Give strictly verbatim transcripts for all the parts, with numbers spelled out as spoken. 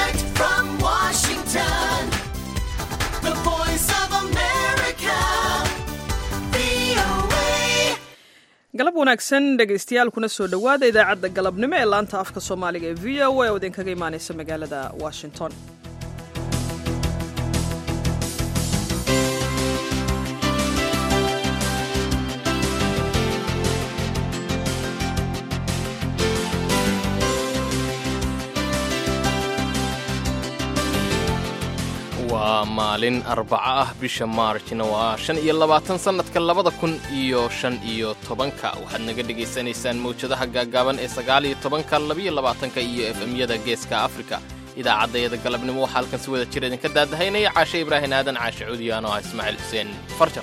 Direct from Washington, the Voice of America, V O A. galab wanaagsan dhegaystayaal kuna soo dhowaada idaacadda galabnimo ee laanta afka Soomaaliga ee V O A oo idinkaga imaanaysa magaalada Washington. waa maalin arbaca ah bisha maarjna waa shan iyo labaatan sannadka labada kun iyo shan iyo tobanka waxaad naga dhegaysanaysaan mawjadaha gaagaaban ee sagaal iyo tobanka labiyo labaatanka iyo f m-yada geeska afrika idaacaddayada galabnimo waxaa halkan si wada jir idinka daadahaynaya caashe ibraahin aadan caashe cuudiyaan oo ah ismaaciil xuseen farjar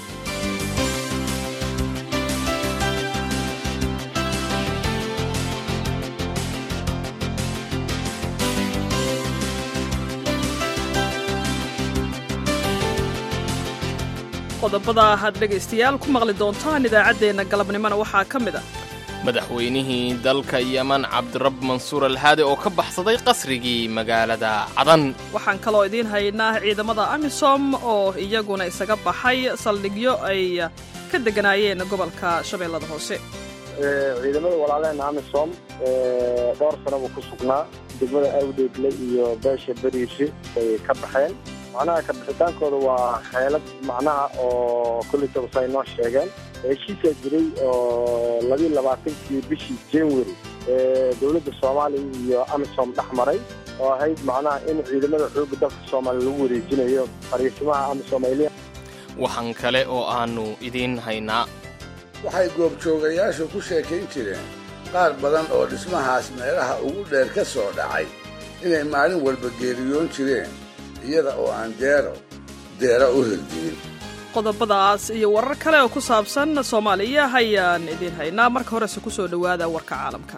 qodobada aad dhegaystayaal ku maqli doontaan idaacaddeenna galabnimona waxaa ka mid ah madaxweynihii dalka yeman cabdirab mansuur alhaadi oo ka baxsaday qasrigii magaalada cadan waxaan kaloo idiin haynaa ciidamada amisom oo iyaguna isaga baxay saldhigyo ay ka degganaayeen gobolka shabeellada hoose ciidamada walaalehena amisom dhowr sanaba ku sugnaa degmada awdeedle iyo beesha beriishi ay ka baxeen macnaha ka bixitaankooda waa xeelad macnaha oo kulitaba say noo sheegeen heshiisaa jiray oo labiyo labaatankii bishii january ee dowladda soomaaliya iyo amisom dhex maray oo ahayd macnaha in ciidamada xoogga dalka soomaaliya lagu wareejinayo fariisimaha amisom ay leeyihiin waxaan kale oo aannu idiin haynaa waxay goobjoogayaashu ku sheekayn jireen qaar badan oo dhismahaas meelaha ugu dheer ka soo dhacay inay maalin walba geeriyoon jireen iyada oo aan deero deero u hirdigin qodobadaas iyo warar kale oo ku saabsan Soomaaliya hayaan idin haynaa marka horese ku soo dhowaada warka caalamka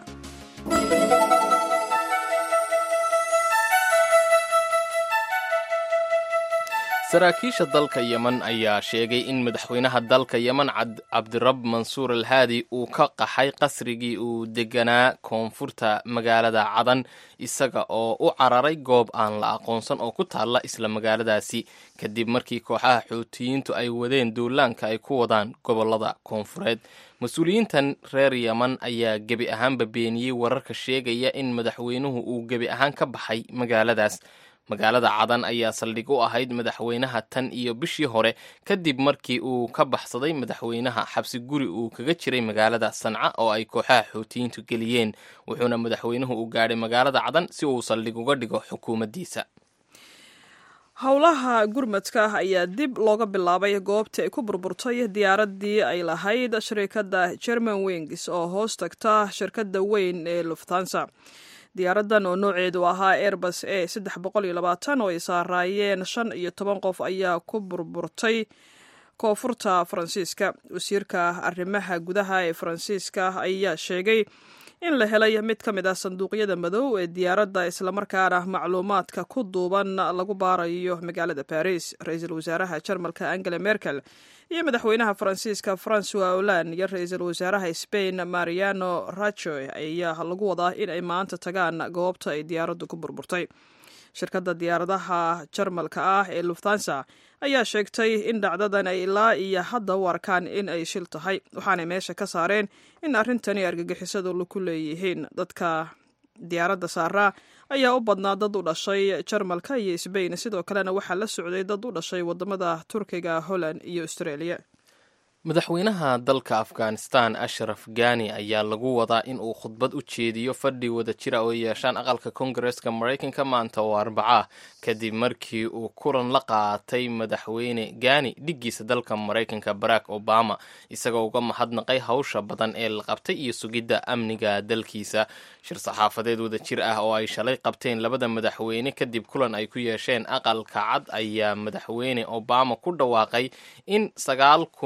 saraakiisha dalka yeman ayaa sheegay in madaxweynaha dalka yeman cabdirab mansuur alhaadi uu ka qaxay qasrigii uu deganaa koonfurta magaalada cadan isaga oo u cararay goob aan la aqoonsan oo ku taalla isla magaaladaasi kadib markii kooxaha xuutiyiintu ay wadeen duulaanka ay ku wadaan gobollada koonfureed mas-uuliyiintan reer yeman ayaa gebi ahaanba beeniyey wararka sheegaya in madaxweynuhu uu gebi ahaan ka baxay magaaladaas magaalada cadan ayaa saldhig u ahayd madaxweynaha tan iyo bishii hore kadib markii uu ka baxsaday madaxweynaha xabsi guri uu kaga jiray magaalada sanca oo ay kooxaha xuutiyiintu geliyeen wuxuuna madaxweynuhu u gaadhay magaalada cadan si uu saldhig uga dhigo xukuumaddiisa howlaha gurmadka ayaa dib looga bilaabay goobtii ay ku burburtay diyaaraddii ay lahayd shirkadda German Wings oo hoos tagta shirkadda weyn ee Lufthansa diyaaraddan oo nooceedu ahaa Airbus A saddex boqol iyo labaatan oo ay saaraayeen shan iyo toban qof ayaa ku burburtay koonfurta Faransiiska wasiirka arrimaha gudaha ee Faransiiska ayaa sheegay in la helay mid ka mid ah sanduuqyada madow ee diyaaradda islamarkaana macluumaadka ku duuban lagu baarayo magaalada Paris ra-iisul wasaaraha Jarmalka Angela Merkel iyo madaxweynaha Faransiiska François Hollande iyo ra-iisul wasaaraha Spain Mariano Rajoy ayaa lagu wadaa in ay maanta tagaan goobta ay diyaaraddu ku burburtay shirkadda diyaaradaha Jarmalka ah ee Lufthansa ayaa sheegtay in dhacdadan ay ilaa iyo hadda u arkaan in ay shil tahay waxaanay meesha ka saareen in arrintani argagixisadu ku leeyihiin dadka diyaaradda saaraa ayaa u badnaa dad u dhashay Jarmalka iyo Spain sidoo kalena waxaa la socday dad u dhashay wadamada Turkiga, Holland iyo Australia madaxweynaha dalka afghanistan ashraf ghani ayaa lagu wadaa in uu khudbad u jeediyo fadhi wada jira oo yeeshaan aqalka koongareeska maraykanka maanta oo arbaca ah kadib markii uu kulan la qaatay madaxweyne ghani dhiggiisa dalka maraykanka barack obama isagoo uga mahadnaqay hawsha badan ee la qabtay iyo sugidda amniga dalkiisa shir saxaafadeed wada jir ah oo ay shalay qabteen labada madaxweyne kadib kulan ay ku yeesheen aqalka cad ayaa madaxweyne obama ku dhawaaqay in sagaal kun iyo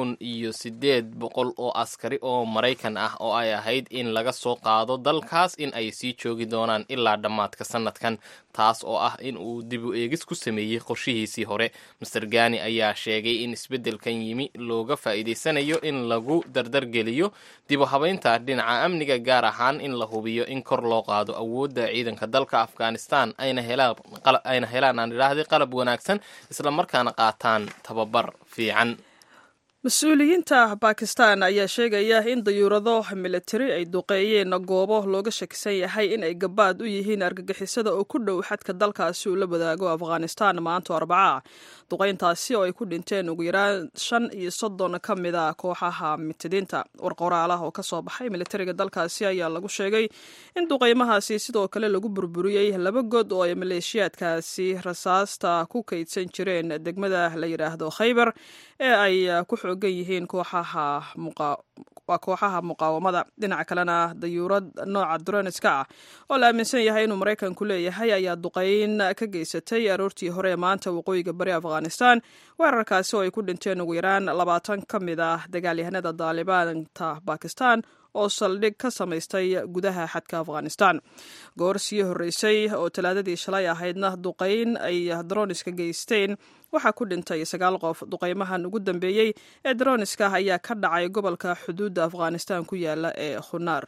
iyo siddeed boqol oo askari oo maraykan ah oo ay ahayd in laga soo qaado dalkaas in ay sii joogi doonaan ilaa dhammaadka sanadkan, taas oo ah in uu dib u eegis ku sameeyey qorshihiisii hore. master gani ayaa sheegay in isbeddelkan yimi looga faa'iidaysanayo in lagu dardargeliyo dib u habaynta dhinaca amniga, gaar ahaan in la hubiyo in kor loo qaado awoodda ciidanka dalka afghanistan ayna helaan ayna helaan aan idhaahday qalab wanaagsan isla markaana qaataan tababar fiican. mas-uuliyiinta bakistan ayaa sheegaya in dayuurado militari ay duqeeyeen goobo looga shakisan yahay in ay gabaad u yihiin argagixisada oo ku dhow xadka dalkaasi uu la wadaago afghanistan maanta arbaca. duqeyntaasi oo ay ku dhinteen ugu yaraan shan iyo soddon ka mid a kooxaha mitidiinta. warqoraalaha oo kasoo baxay militariga dalkaasi ayaa lagu sheegay in duqeymahaasi sidoo kale lagu burburiyey laba god oo ay maleeshiyaadkaasi rasaasta ku kaydsan jireen degmada la yidhaahdo khaybar ee ay ku xoogan yihiin kooxaha waa kooxaha muqaawamada. dhinaca kalena dayuurad nooca droniska ah oo la aaminsan yahay inuu maraykanku leeyahay ayaa duqeyn ka geysatay aroortii hore maanta waqooyiga bari afghanistan. weerarkaasi oo ay ku dhinteen ugu yaraan labaatan ka mid ah dagaalyahanada daalibaanta bakistan oo saldhig ka samaystay gudaha xadka afghanistan. goor sii horreysay oo talaadadii shalay ahaydna duqeyn ay droniska geysteen waxaa ku dhintay sagaal qof. duqeymahan ugu dambeeyey ee droniska ayaa ka dhacay gobolka xuduudda afghanistan ku yaala ee khunaar.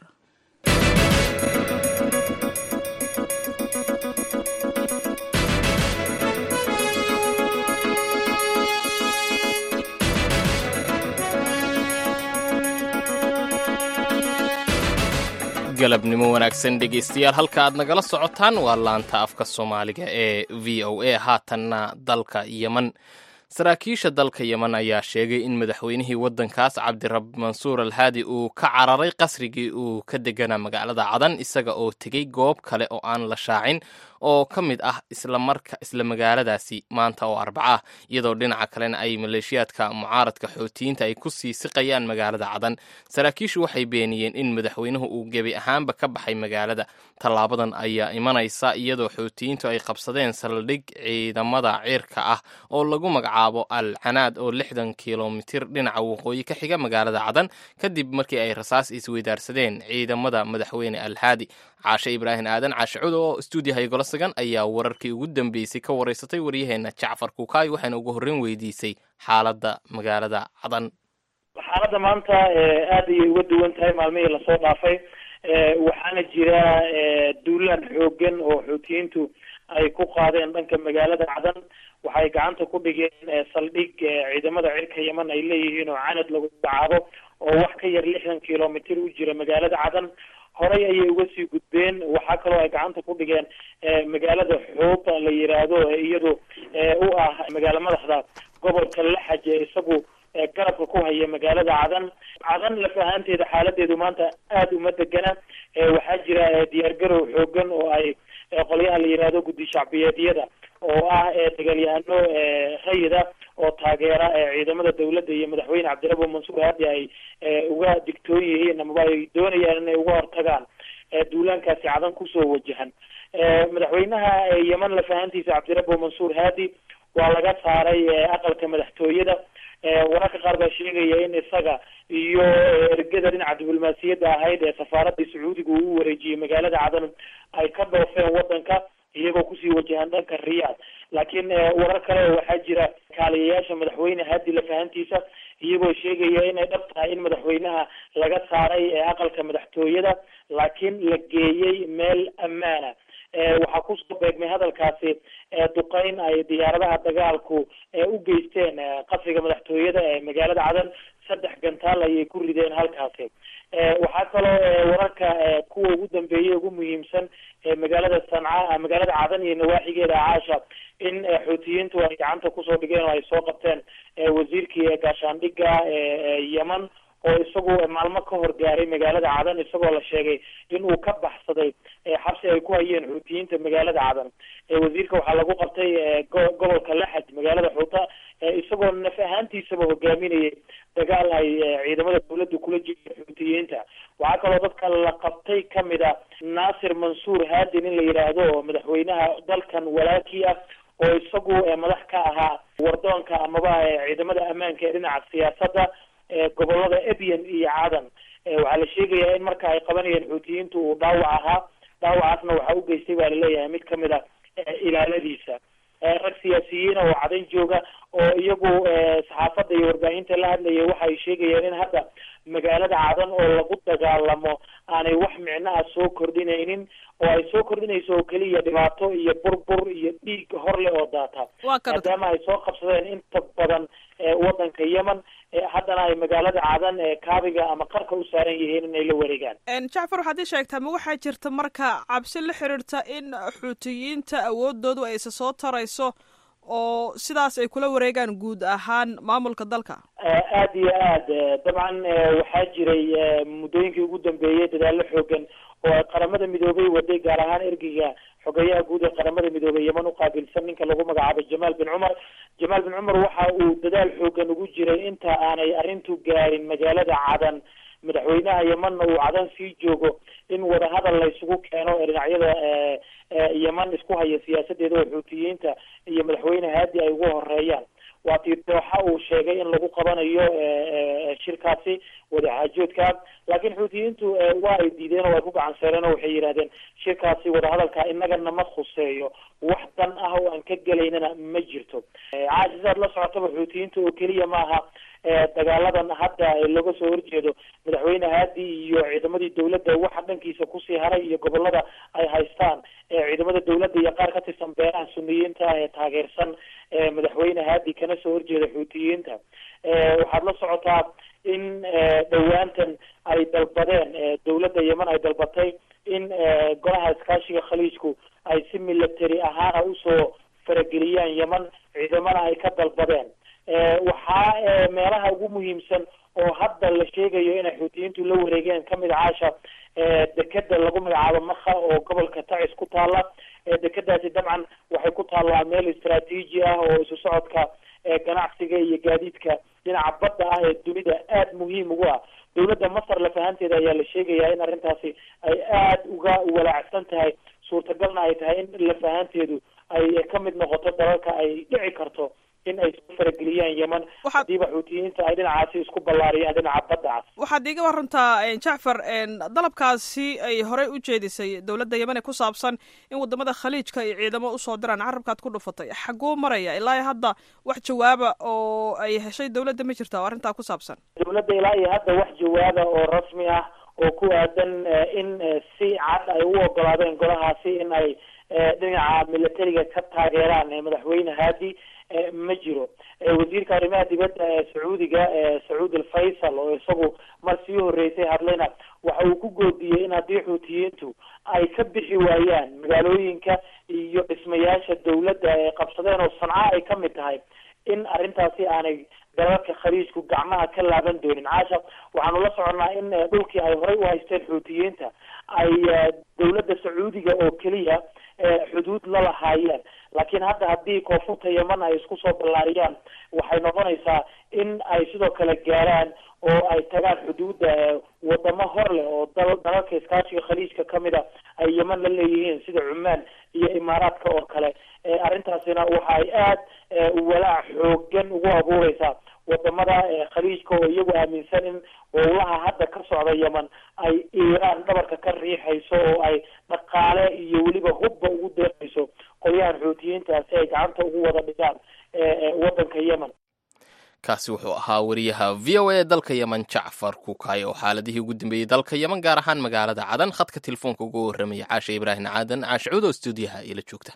galabnimo wanaagsan dhegaystayaal, halka aad nagala socotaan waa laanta afka soomaaliga ee v o a. haatanna dalka yeman. saraakiisha dalka yeman ayaa sheegay in madaxweynihii waddankaas cabdirab mansuur alhaadi uu ka cararay qasrigii uu ka deganaa magaalada cadan, isaga oo tegey goob kale oo aan la shaacin oo ka mid ah islamarka isla magaaladaasi maanta oo arbaca ah, iyadoo dhinaca kalena ay maleeshiyaadka mucaaradka xootiyiinta ay ku sii siqayaan magaalada cadan. saraakiishu waxay beeniyeen in madaxweynuhu uu gebi ahaanba ka baxay magaalada. tallaabadan ayaa imanaysa iyadoo xootiyiintu ay qabsadeen saldhig ciidamada cirka ah oo lagu magacaabo al canaad oo lixdan kilomitir dhinaca waqooyi ka xiga magaalada cadan, kadib markii ay rasaas isweydaarsadeen ciidamada madaxweyne alhaadi. caashe ibraahim aadan caashe cudo oo stuudiyaha igala sagan ayaa wararkii ugu dambeysay ka waraysatay waryaheena jacfar kukaay, waxayna ugu horreyn weydiisay xaaladda magaalada cadan. xaaladda maanta aad ayay uga duwan tahay maalmihii lasoo dhaafay. waxaana jira duulaan xoogan oo xootiyiintu ay ku qaadeen dhanka magaalada cadan. waxay gacanta ku dhigeen saldhig ciidamada cirka yeman ay leeyihiin oo canad lagu magacaabo oo wax ka yar lixdan kilomitir u jira magaalada cadan. horey ayay uga sii gudbeen. waxaa kaloo ay gacanta ku dhigeen magaalada xoota la yiraahdo iyadu u ah magaalo madaxda gobolka laxaj ee isagu garabka ku haya magaalada cadan. cadan laf ahaanteeda xaaladeedu maanta aada uma degana. waxaa jira diyaargarow xoogan oo ay qolyaha la yiraahdo guddi shacbiyeedyada oo ah dagaalyahano rayida oo taageera ciidamada dawladda iyo madaxweyne cabdirabo mansuur haadi ay uga digtoon yihiin amaba ay doonayaan inay uga hortagaan duulaankaasi cadan kusoo wajahan. madaxweynaha yeman lafahantiisa cabdirabo mansuur haadi waa laga saaray aqalka madaxtooyada. wararka qaar baa sheegaya in isaga iyo ergada dhinaca diblomaasiyadda ahayd ee safaaradda sacuudiga uu u wareejiyey magaalada cadan ay ka dhoofeen wadanka iyagoo kusii wajahan dhanka riyaad. laakiin warar kale waxaa jira kaaliyayaasha madaxweyne haadi lafahantiisa iyagoo sheegaya inay dhab tahay in madaxweynaha laga saaray aqalka madaxtooyada laakiin la geeyey meel ammaana. waxaa kusoo beegmay hadalkaasi duqeyn ay diyaaradaha dagaalku u geysteen qasriga madaxtooyada ee magaalada cadan. saddex gantaal ayay ku rideen halkaasi. waxaa kaloo wararka kuwa ugu dambeeyey ugu muhiimsan magaalada sanca magaalada cadan iyo nawaaxigeeda caasha in xootiyiintu ay gacanta kusoo dhigeen oo ay soo qabteen wasiirkii gaashaandhiga yeman oo isagu maalmo ka hor gaaray magaalada cadan, isagoo la sheegay in uu ka baxsaday xabsi ay ku hayeen xootiyiinta magaalada cadan. wasiirka waxaa lagu qabtay gobolka laxaj magaalada xuuta isagoo naf ahaantiisaba hogaaminayay dagaal ay ciidamada dawladda kula jireen xootiyiinta. waxaa kaloo dadka la qabtay kamid a naasir mansuur haadi nin la yidhaahdo oo madaxweynaha dalkan walaalkii ah oo isagu madax ka ahaa wardoonka amaba ciidamada ammaanka ee dhinaca siyaasadda. gobolada ebyan iyo cadan waxaa la sheegayaa in marka ay qabanayeen xuutiyiintu uu dhaawac ahaa dhaawacaasna waxaa u geystay baa laleeyahay mid kamid a ilaaladiisa rag siyaasiyiin oo cadan jooga oo iyagu saxaafadda iyo warbaahinta la hadlayay waxa ay sheegayeen in hadda magaalada cadan oo lagu dagaalamo aanay wax micno ah soo kordhinaynin oo ay soo kordhinayso oo keliya dhibaato iyo burbur iyo dhiig horle oo daata maadaama ay soo qabsadeen inta badan wadanka yemen haddana ay magaalada cadan kaabiga ama qarka u saaran yihiin inay la wareegaan jacfar waxaad ii sheegtaa ma waxaa jirta marka cabsi la xiriirta in xuutiyiinta awoodoodu ay isa soo tarayso oo sidaas ay kula wareegaan guud ahaan maamulka dalka aada iyo aad dabcan waxaa jiray muddooyinkii ugu dambeeyey dadaallo xoogan oo ay qaramada midoobay waday gaar ahaan ergeyga xogeyaha guud ee qaramada midoobey yemen uqaabilsan ninka lagu magacaabay jamaal bin cumar jamaal bin cumar waxa uu dadaal xoogan ugu jiray inta aanay arrintu gaarin magaalada cadan madaxweynaha yemenna uu cadan sii joogo in wadahadal la isugu keeno dhinacyada yemen isku haya siyaasadeeda oo xuutiyiinta iyo madaxweyne haadi ay ugu horeeyaan waa tii dooxa uu sheegay in lagu qabanayo shirkaasi wadaxaajoodka laakiin xuutiyiintu waa ay diideen oo ay ku gacan seereen oo waxay yidhahdeen shirkaasi wadahadalka inagana ma khuseeyo wax dan ah oo aan ka gelaynana ma jirto caasisaad la socotaba xuutiyiinta oo keliya maaha dagaaladan hadda looga soo horjeedo madaxweyne haadi iyo ciidamadii dawladda waxa dhankiisa kusii haray iyo gobolada ay haystaan ciidamada dawladda iyo qaar ka tirsan beelaha suniyiinta ee taageersan madaxweyne haadi kana soo horjeeda xuutiyiinta waxaad la socotaa in dhowaantan ay dalbadeen dawladda yemen ay dalbatay in golaha iskaashiga khaliijku ay si military ahaana usoo farageliyaan yemen ciidamana ay ka dalbadeen waxaa meelaha ugu muhiimsan oo hadda la sheegayo inay xuutiyiintu la wareegeen kamid caasha dekeda lagu magacaabo makha oo gobolka tacis ku taala dekedaasi dabcan waxay ku taallaa meel istraatiiji ah oo isu socodka ganacsiga iyo gaadiidka dhinaca badda ah ee dunida aada muhiim ugu ah dawladda masar lafahanteeda ayaa la sheegayaa in arrintaasi ay aada uga walaacsan tahay suurtagalna ay tahay in lafahanteedu ay kamid noqoto dalalka ay dhici karto in ay soo farageliyaan yemen hadiiba xuutiyiinta ay dhinacaasi isku ballaariyaan dhinaca baddacaas waxaad iiga warantaa jacfar dalabkaasi ay horey u jeedisay dawladda yemen ee ku saabsan in wadamada khaliijka ay ciidamo usoo diraan carabkaad ku dhufatay xaguu maraya ilaa iyo hadda wax jawaaba oo ay heshay dawladda ma jirta oo arrintaa ku saabsan dawladda ilaa iyo hadda wax jawaaba oo rasmi ah oo ku aadan in si cad ay u ogolaadeen golahaasi in ay dhinaca militariga ka taageeraan madaxweyne haadi ma jiro wasiirka arrimaha dibadda ee sacuudiga sacuud alfaysal oo isagu mar sii horeysay hadlayna waxa uu ku goodiyey in haddii xuutiyiintu ay ka bixi waayaan magaalooyinka iyo dhismayaasha dawladda ay qabsadeen oo sanca ay kamid tahay in arrintaasi aanay dalalka khaliijku gacmaha ka laaban doonin caasha waxaanu la soconnaa in dhulkii ay horey u haysteen xuutiyiinta ay dawladda sacuudiga oo keliya xuduud la lahaayeen laakiin hadda haddii koonfurta yemen ay isku soo ballaariyaan waxay noqonaysaa in ay sidoo kale gaaraan oo ay tagaan xuduudda wadamo hor leh oo dal dalalka iskaashiga khaliijka kamid a ay yemen la leeyihiin sida cumaan iyo imaaraadka oo kale arrintaasina waxa ay aada walaac xoogan ugu abuureysaa wadamada khaliijka oo iyagu aaminsan in howlaha hadda ka socda yemen ay iiraan dhabarka ka riixayso oo ay dhaqaale iyo weliba hubba ugu deeqayso qolyahan xuutiyiinta si ay gacanta ugu wada dhigaan wadanka yemen kaasi wuxuu ahaa wariyaha v o a dalka yemen jacfar kukay oo xaaladihii ugu dambeeyey dalka yemen gaar ahaan magaalada cadan khadka telefoonka ugu warramaya caasha ibraahim caadan caasha cuud oo stuudiyaha ila joogta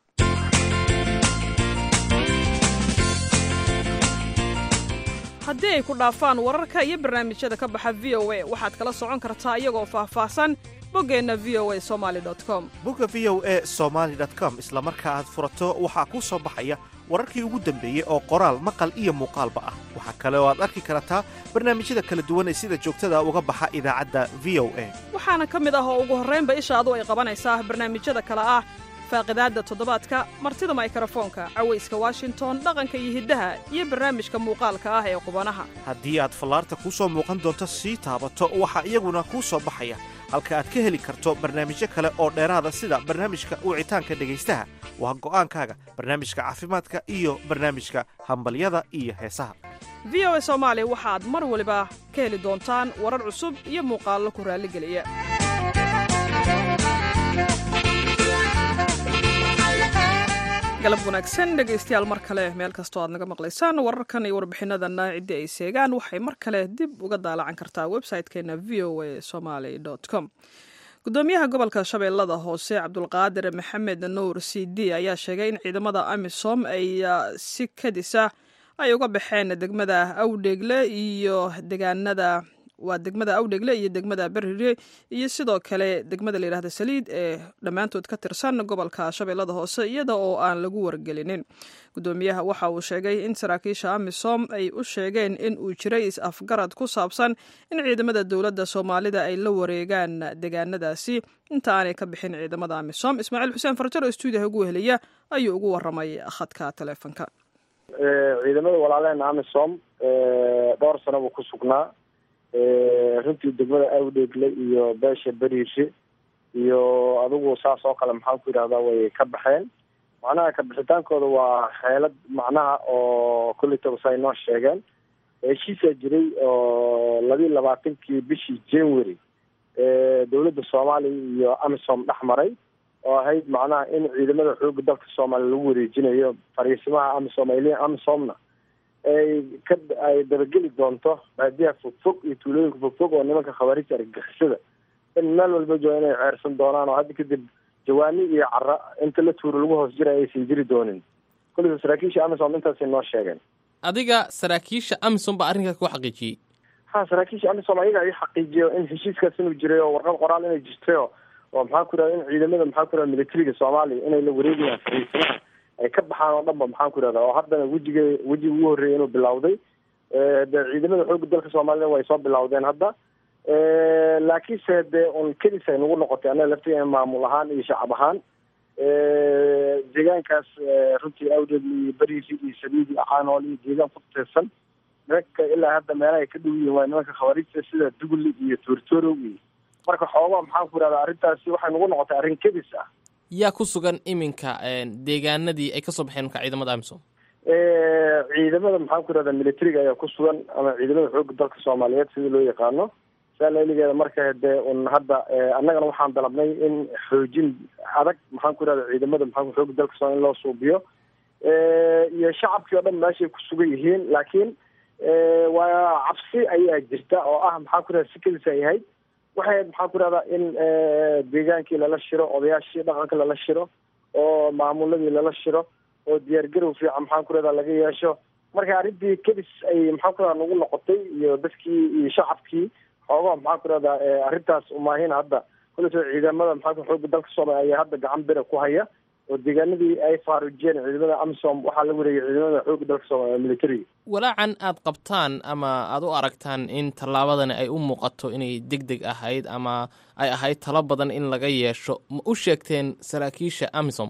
haddii ay ku dhaafaan wararka iyo barnaamijyada ka baxa v o a waxaad kala socon kartaa iyagoo faahfaahsan boggeenna v o a somaali dot com bogga v o a somaali dot com isla marka aad furato waxaa kuu soo baxaya wararkii ugu dambeeyey oo qoraal maqal iyo muuqaalba ah waxaa kale oo aad arki kartaa barnaamijyada kala duwan ee sida joogtada uga baxa idaacadda v o a waxaana ka mid ah oo ugu horraynba ishaadu ay qabanaysaa barnaamijyada kale ah faaqidaadda toddobaadka martida maykrofoonka cawayska washington dhaqanka iyo hiddaha iyo barnaamijka muuqaalka ah ee qubanaha haddii aad fallaarta kuu soo muuqan doonto sii taabato waxaa iyaguna kuu soo baxaya halka aad ka heli karto barnaamijyo kale oo dheeraada sida barnaamijka wicitaanka dhegaystaha waa go'aankaaga barnaamijka caafimaadka iyo barnaamijka hambalyada iyo heesaha v o a soomaali waxaad mar waliba ka heli doontaan warar cusub iyo muuqaallo ku raalligeliya. galab wanaagsan dhegaystayaal mar kale meel kastoo aad naga maqlaysaan. wararkan iyo warbixinadanna ciddii ay seegaan waxay mar kale dib uga daalacan kartaa website-keena v o a somaly com. gudoomiyaha gobolka shabeellada hoose cabdulqaadir maxamed nuur c d ayaa sheegay in ciidamada amisom ay si kadisa ay uga baxeen degmada awdheegle iyo deegaanada waa degmada awdheegle iyo degmada berire iyo sidoo kale degmada la yidhaahda saliid ee dhammaantood ka tirsan gobolka shabeellada hoose iyada oo aan lagu wargelinin. gudoomiyaha waxa uu sheegay in saraakiisha amisom ay u sheegeen in uu jiray is-afgarad ku saabsan in ciidamada dowladda soomaalida ay la wareegaan deegaanadaasi inta aanay ka bixin ciidamada amisom. ismaaciil xuseen farjar oo stuudiyaha ugu weheliya ayuu ugu waramay khadka taleefonka. ciidamada walaalehena amisom dhowr sanaba ku sugnaa runtii degmada awdheegle iyo beesha beriishe iyo adigu saas oo kale maxaan ku yidhahdaa way ka baxeen. macnaha ka bixitaankooda waa xeelad macnaha oo kulitaba sa inoo sheegeen heshiisaa jiray oo labiiyo labaatankii bishii january dowladda soomaaliya iyo amisom dhex maray oo ahayd macnaha in ciidamada xooga dalka soomaaliya lagu wareejinayo fariisimaha amisom ay leeyihin amisomna ay ka ay dabageli doonto baadiyaha fogfog iyo tuulooyinka fogfog oo nimanka khawaarijta argagixisada in meel walba jooga inay ceersan doonaan oo hadda kadib jawaani iyo cara inta la tuuro lagu hoos jira aysan jiri doonin. kulliba saraakiisha amisom intaasay noo sheegeen. adiga saraakiisha amisom baa arrinkaas ku xaqiijiyey? ha saraakiisha amisom ayaga ay xaqiijiyo in heshiiskaas inuu jiray oo warqad qoraal inay jirtay oo maxaa ku yidhahda in ciidamada maxaa ku yidhahda militariga soomaaliya inay la wareegayaan fariisimaha ay ka baxaan oo dhan ba maxaan ku yidhahda oo haddana wejiga wejiga ugu horreeyay inuu bilowday. de ciidamada xooga dalka soomaalida way soo bilowdeen hadda laakiinse dee un kedis ay nagu noqotay annaga laftiga maamul ahaan iyo shacab ahaan deegaankaas runtii awdheegle iyo beriisi iyo saliid iyo caanool iyo deegaan ku tirsan nimanka ilaa hadda meelaha ay ka dhow yihiin waa nimanka khawaarijta sida dugli iyo toortoorow iyo marka xoogaa maxaan ku yidhahdaa arrintaasi waxay nagu noqotay arrin kedis ah. yaa ku sugan iminka deegaanadii ay kasoo baxeen marka ciidamada amisom? ciidamada maxaan ku yidhahdaa militariga ayaa ku sugan ama ciidamada xooga dalka soomaaliyeed sida loo yaqaano. saa laeligeeda marka dee un hadda annagana waxaan dalabnay in xoojin adag maxaan ku yidhahda ciidamada maxaa xooga dalka soomaliya in loo suubiyo iyo shacabkii oo dhan meeshay ku sugan yihiin laakiin waa cabsi ayaa jirta oo ah maxaan ku yidhahda sikadiis ay ahayd waxay maxaan ku yidhahdaa in deegaankii lala shiro odayaashii dhaqanka lala shiro oo maamuladii lala shiro oo diyaargarow fiican maxaan ku yidhahdaa laga yeesho. marka arrintii kedis ay maxaan ku yidhahda nagu noqotay iyo dadkii iyo shacabkii xoogaa maxaan ku yidhahdaa arrintaas umaahin hadda kulletoo ciidamada maxaa xooga dalka soomaaliya ayaa hadda gacan bira ku haya oo deegaanadii ay faaruujiyeen ciidamada amisom waxaa la wareegay ciidamada xooga dalka soomaaliya militariga. walaacan aad qabtaan ama aada u aragtaan in tallaabadani ay u muuqato inay deg deg ahayd ama ay ahayd talo badan in laga yeesho ma u sheegteen saraakiisha amisom?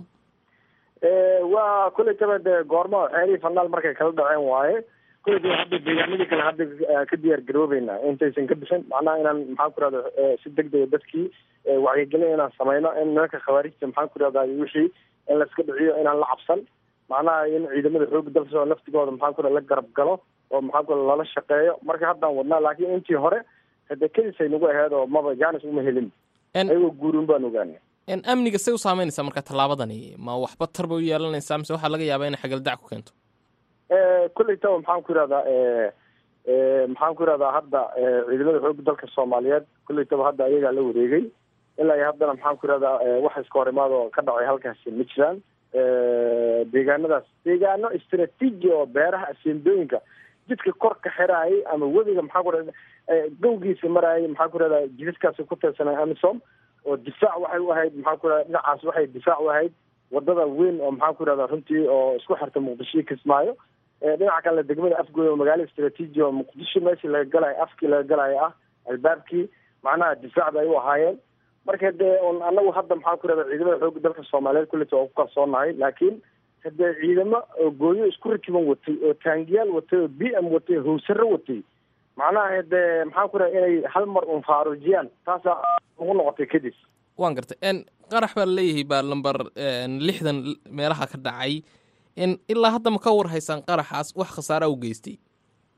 waa kulletaba dee goorma xeelihii fanaal markay kala dhaceen waaye kulletaba hadda deegaanadii kale hadda ka diyaar garoobeynaa intaysan ka bixin macnaha inaan maxaan ku yidhahda si deg dega dadkii wacyigelin inaan sameyno in nimanka khawaarijta maxaan ku yidhahda wixii in laiska dhiciyo inaan la cabsan macnaha in ciidamada xooga dalka soo laftigooda maxaan ku yidhahda la garab galo oo maxaan ku yidhahda lala shaqeeyo marka haddaan wadnaa laakiin intii hore hadda kedis ay nagu aheyd oo maba jaanis uma helin ayagoo guurin baan ogaanay. amniga say u saameynaysaa marka tallaabadani ma waxba tar bay u yeelanaysaa mise waxaa laga yaabaa inay xagaldac ku keento? kulletaba maxaan ku yidhahdaa maxaan ku yidhahdaa hadda ciidamada xooga dalka soomaaliyeed kulletaba hadda ayagaa la wareegay ilaa iyo haddana maxaan ku yidhahdaa waxa iska hor imaad oo ka dhacay halkaasi ma jiraan. deegaanadaas deegaano istraatiiji oo beeraha aseendooyinka jidka kor ka xiraayay ama webiga maxaa ku yidhahda gawgiisa maraayay maxaan ku yidhahdaa jidadkaasi ku tirsanay amisom oo difaac waxay u ahayd maxaan ku yidhahda dhinacaas waxay difaac u ahayd wadada weyn oo maxaan ku yidhahdaa runtii oo isku xirta muqdisho iyo kismaayo. dhinaca kale degmada afgooy oo magaalo istraatiiji oo muqdisho meeshii laga galayo afkii laga galayo ah albaabkii macnaha difaacda ay u ahaayeen. marka dee un anagu hadda maxaan ku yidhahda ciidamada xooga dalka soomaaliyeed kulleta oo ku kalsoonahay laakiin hadee ciidamo oo gooyo isku rakiban watay oo taangiyaal watay oo b m watay howsaro watay macnaha hadee maxaan ku yidhahda inay hal mar un faaruujiyaan taasaa ugu noqotay kadis. waan gartay n qarax baa laleeyahay baa lamber lixdan meelaha ka dhacay in ilaa hadda ma ka war haysaan qaraxaas wax khasaara u geystay?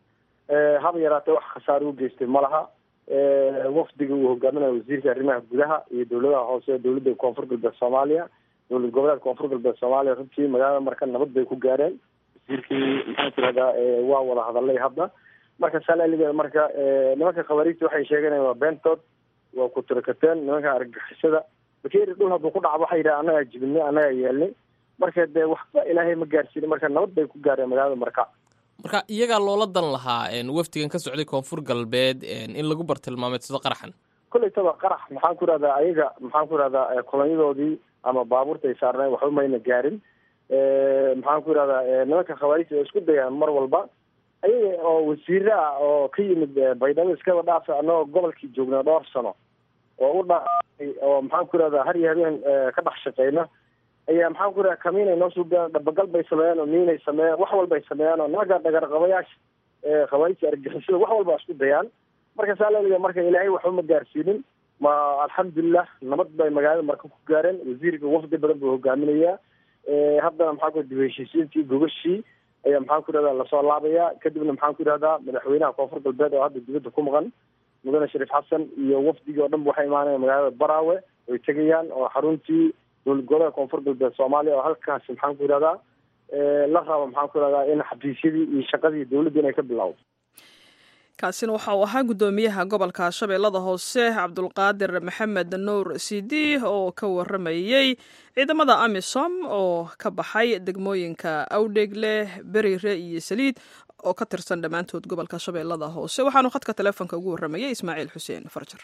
haba yaraatee wax khasaare u geystay ma laha. wafdiga uu hogaaminayo wasiirka arrimaha gudaha iyo dowladaha hoose ee dowladda koonfur galbeed soomaaliya dowlad goboleedka koonfur galbeed soomaaliya runtii magaalada marka nabad bay ku gaareen. wasiirkii maxaan tiraahdaa waa wada hadalay hadda marka salaligeeda marka nimanka khawaariijta waxay sheeganayaan waa beentood waa ku tirakateen nimanka argagixisada bakeeri dhul hadduu ku dhaco waxay yidhaha annagaa jibinay annagaa yeelnay marka dee waxba ilaahay ma gaarsiinin marka nabad bay ku gaareen magaalada marka. marka iyagaa loola dan lahaa wafdigan ka socday koonfur galbeed in lagu bartilmaameedsado qaraxan koleytaba qarax maxaan ku ihahdaa ayaga maxaan ku ihahdaa kolonyadoodii ama baabuurta ay saarneen waxba mayna gaarin. maxaan ku ihahdaa nimanka khawaariijta ay isku dayaan mar walba ayaga oo wasiire ah oo ka yimid baydhabo iskaba dhaafa annagoo gobolkii joognaa dhowr sano oo u dhaafay oo maxaan ku ihahdaa har iyo habeen ka dhex shaqeyna ayaa maxaan ku ihahdaa kamiinay noo suugaan dhabagal bay sameeyaan oo miinay sameeyaan wax walbay sameeyaan oo nimanka dhagarqabayaasha khawaariijta argagixisada wax walba isku dayaan marka saalaliga marka ilaahay waxba ma gaarsiinin ma alxamdulilah nabad bay magaalada marka ku gaareen. wasiirka wafdi badan buu hogaaminayaa haddana maxaan ku dib heshiisiintii gogashii ayaa maxaan ku ihahdaa lasoo laabayaa kadibna maxaan ku ihahdaa madaxweynaha koonfur galbeed oo hadda dibadda ku maqan mudane shariif xasan iyo wafdigii oo dhan ba waxay imaanayaan magaalada baraawe way tegayaan oo xaruntii dowlad goboleedka koonfur galbeed soomaaliya oo halkaasi maxaan ku ihahdaa la rabo maxaan ku ihahdaa in xafiisyadii iyo shaqadii dowladda inay ka bilowdo. kaasina waxa uu ahaa guddoomiyaha gobolka shabeellada hoose cabdulqaadir maxamed nuur sidi oo ka waramayey ciidamada amisom oo ka baxay degmooyinka awdheegle beriire iyo saliid oo ka tirsan dhammaantood gobolka shabeellada hoose waxaanu khadka teleefonka ugu waramayay ismaaciil xuseen farjar.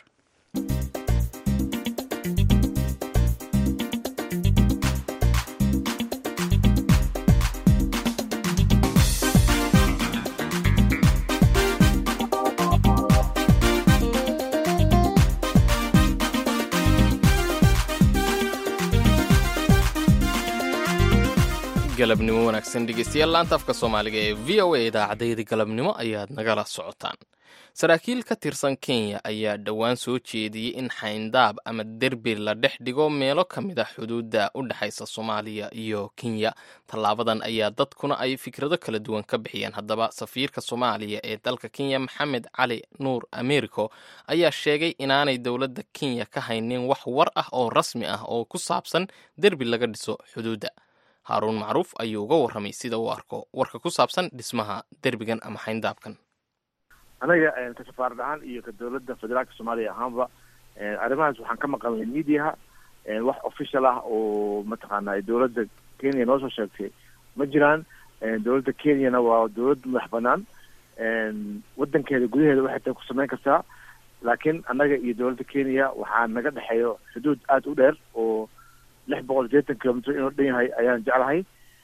galabnimo wanaagsan dhegeystayaal laanta afka soomaaliga ee v o a idaacaddayda galabnimo ayaad nagala socotaan. saraakiil ka tirsan kenya ayaa dhowaan soo jeediyey in xayndaab ama derbi la dhex dhigo meelo ka mid a xuduudda u dhexaysa soomaaliya iyo kenya. tallaabadan ayaa dadkuna ay fikrado kala duwan ka bixiyeen. haddaba safiirka soomaaliya ee dalka kenya maxamed cali nuur americo ayaa sheegay inaanay dowladda kenya ka haynin wax war ah oo rasmi ah oo ku saabsan derbi laga dhiso xuduudda. haaruun macruuf ayuu uga warramay sida uu arko warka ku saabsan dhismaha derbigan ama xayndaabkan. anaga ka safaarad ahaan iyo ka dowladda federaalka soomaaliya ahaanba arrimahaas waxaan ka maqalnay mediaha wax official ah oo mataqaanaa dowladda kenya noo soo sheegtay ma jiraan. dowladda kenyana waa dowlad madax banaan wadankeeda gudaheeda waxay tahay ku samayn kartaa laakiin annaga iyo dowladda kenya waxaa naga dhexeeyo xuduud aada u dheer oo lix boqol sideetan kilomitr inuu dhan yahay ayaan jeclahay.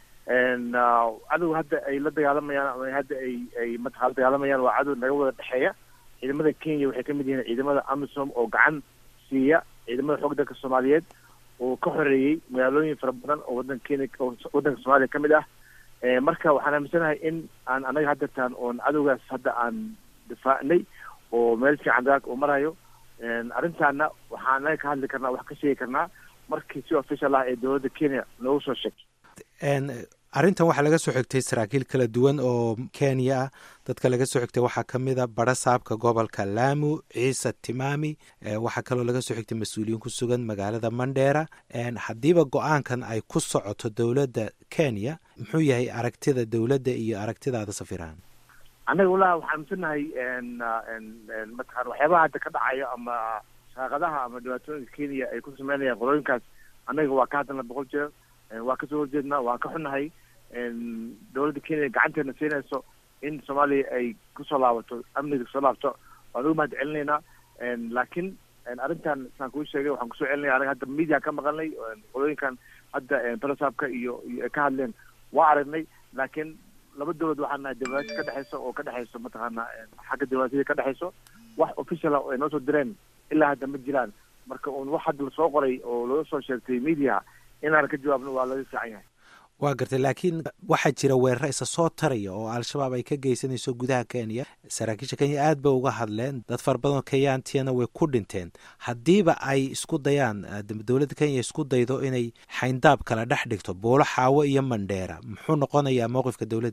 cadow hadda ay la dagaalamayaan ama hadda ay ay mataqaa la dagaalamayaan waa cadow naga wada dhexeeya. ciidamada kenya waxay kamid yihiin ciidamada amisom oo gacan siiya ciidamada xoog dalka soomaaliyeed oo ka xoreeyey magaalooyin fara badan oo wadanka kenya wadanka soomaaliya kamid ah. marka waxaan aaminsanahay in aan anaga haddataan oon cadowgaas hadda aan difaacnay oo meel fiican dagaag oo marayo. arrintaana waxaan anaga ka hadli karnaa wax ka sheegi karnaa markii si official ah ee dowladda kenya noogu soo sheegtay. arrintan waxaa laga soo xigtay saraakiil kala duwan oo kenya ah. dadka laga soo xigtay waxaa ka mid a bara saabka gobolka laamu ciise timaami. waxaa kaloo laga soo xigtay mas-uuliyiin ku sugan magaalada mandheera. haddiiba go-aankan ay ku socoto dowladda kenya muxuu yahay aragtida dowladda iyo aragtidaada safirahan? annaga walahi waxaan amisanahay mataqaan waxyaabaha hadda ka dhacayo ama shaaqadaha ama dhibaatooyinka kenya ay ku sameynayaan qolooyinkaas annaga waa ka hadalna boqol jeer waa kasoo horjeednaa waan ka xunnahay. dowladda kenya gacanteena siinayso in soomaaliya ay kusoo laabato amniga kusoo laabto waan uga mahad celinaynaa. laakiin arrintan saan kuu sheegay waxaan kusoo celinaya anaga hadda media ka maqalnay qolooyinkan hadda balasaabka iyo iyo ay ka hadleen waa aragnay. laakiin laba dowlad waxaan nahay diblomaasi ka dhexeyso oo ka dhexeyso mataqaana xagga diblomaasiyada ka dhexeyso wax official ah oo ay noo soo direen ilaa hadda ma jiraan. marka uun wax hadda lasoo qoray oo laga soo sheegtay media inaan ka jawaabno waa laga fiican yahay. waa gartay laakiin waxaa jira weeraro isa soo taraya oo al-shabaab ay ka geysanayso gudaha kenya. saraakiisha kenya aad bay uga hadleen dad fara badan oo kenyaantiyana way ku dhinteen. haddiiba ay isku dayaan dowladda kenya isku daydo inay xayndaab kala dhex dhigto buulo xaawo iyo mandheera muxuu noqonayaa mowqifka dowladda?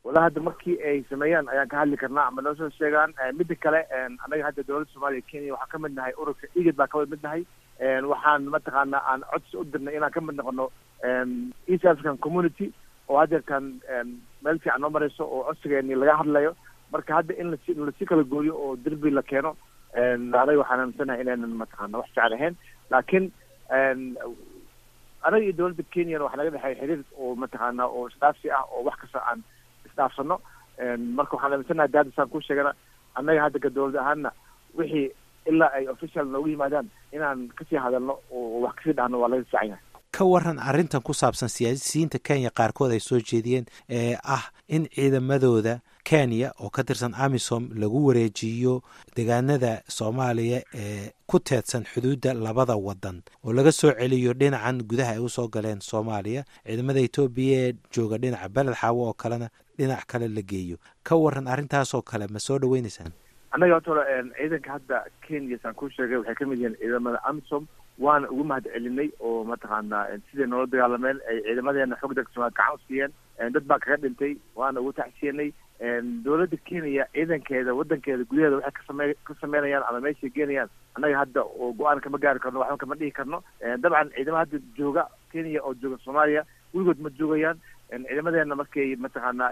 walaa hadda markii ay sameeyaan ayaan ka hadli karnaa ama noo soo sheegaan. midda kale annaga hadda dowladda soomaaliya kenya waxaan ka mid nahay ururka igad baa ka mid nahay. waxaan mataqaanaa aan codsi u dirnay inaan ka mid noqono east african community oo haddeerkan meel fiican noo marayso oo codsigeeni laga hadlayo. marka hadda in lasi in lasi kala gooyo oo derbi la keeno anaga waxaan aaminsanahay inaynan mataqaana wax fiican ahayn. laakiin anaga iyo dowladda kenyana waxaa naga dhexeeya xiriir oo mataqaana oo isdhaafsi ah oo wax kasta aan isdhaafsano. marka waxaan aaminsanahay daada saan ku sheegana annaga hadda ka dowlad ahaanna wixii ilaa ay official noogu yimaadaan inaan kasii hadalno oo wax kasii dhahno waa laga fiican yahay. ka waran arrintan ku saabsan siyaasiyiinta kenya qaarkood ay soo jeediyeen ee ah in ciidamadooda kenya oo ka tirsan amisom lagu wareejiyo deegaanada soomaaliya ee ku teedsan xuduudda labada wadan oo laga soo celiyo dhinacan gudaha ay usoo galeen soomaaliya, ciidamada etoobiya ee jooga dhinaca beled xaawo oo kalena dhinac kale la geeyo. ka waran arrintaasoo kale ma soo dhaweynaysaan? annaga horta ciidanka hadda kenya saan ku sheegay waxay ka mid yihiin ciidamada amisom waana ugu mahad celinay oo mataqaanaa siday noola dagaalameen ay ciidamadeena xog degsomaa gacan siiyeen. dad baa kaga dhintay waana ugu tacsiyanay. dowladda kenya ciidankeeda wadankeeda gudaheeda waxay kasame ka sameynayaan ama meeshay geenayaan annaga hadda oo go-aan kama gaari karno waxba kama dhihi karno. dabcan ciidamada hadda jooga kenya oo jooga soomaaliya weligood ma joogayaan. ciidamadeena markay mataqaanaa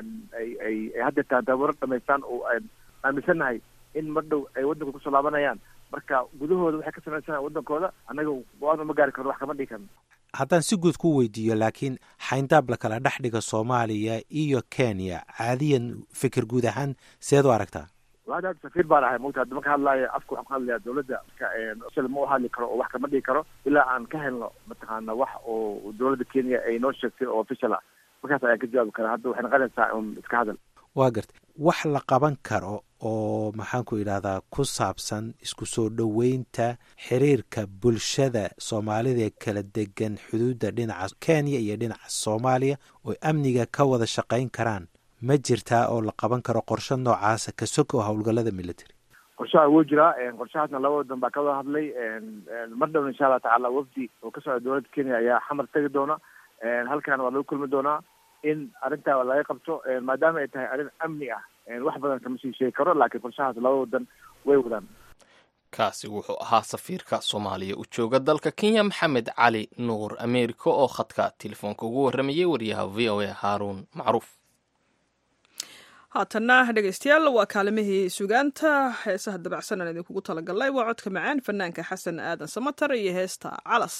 ay ay hadda tatabaro dhamaystaan oo aaminsanahay in mar dhow ay wadanka kusoo laabanayaan. marka gudahooda waxay ka samaysanayaan wadankooda annaga go-aan uma gaari karno wax kama dhihi karno. haddaan si guud ku weydiiyo laakiin xayndaab la kala dhex dhiga soomaaliya iyo kenya caadiyan fikir guud ahaan seed u aragtaa? hadda safiir baan ahay mogta hadda marka hadlaayo afka waxaan ka hadlayaa dowladda marka ma u hadli karo oo wax kama dhihi karo ilaa aan ka helno mataqaana wax oo dowladda kenya ay noo sheegtay oo official ah markaas ayaan ka jawaabi karaa. hadda waxay noqonaysaa un iska hadal. waa gartay wax la qaban karo oo maxaan ku idhahdaa ku saabsan isku soo dhoweynta xiriirka bulshada soomaalida ee kala degan xuduudda dhinaca kenya iyo dhinaca soomaaliya oo amniga ka wada shaqayn karaan ma jirtaa oo la qaban karo qorshe noocaasa ka sog oo howlgallada military? qorshaha wuu jiraa. qorshahaasna laba wadan baa ka wada hadlay. mar dhown insha allah tacaala wafdi oo ka socda dowladda kenya ayaa xamar tegi doona. halkan waa lagu kulmi doonaa in arrintaa laga qabto maadaama ay tahay arrin amni ah. wax badan kama sii sheegi karo laakiin qorshahaas laba wadan way wadaan. kaasi wuxuu ahaa safiirka soomaaliya u jooga dalka kenya maxamed cali nuur ameerika oo khadka telefoonka ugu warramayay wariyaha v o a haaruun macruuf. haatanna dhegeystayaal waa kaalimihii sugaanta heesaha dabacsan aan idinkugu talagalnay waa codka macaan fanaanka xasan aadan samatar iyo heesta calas.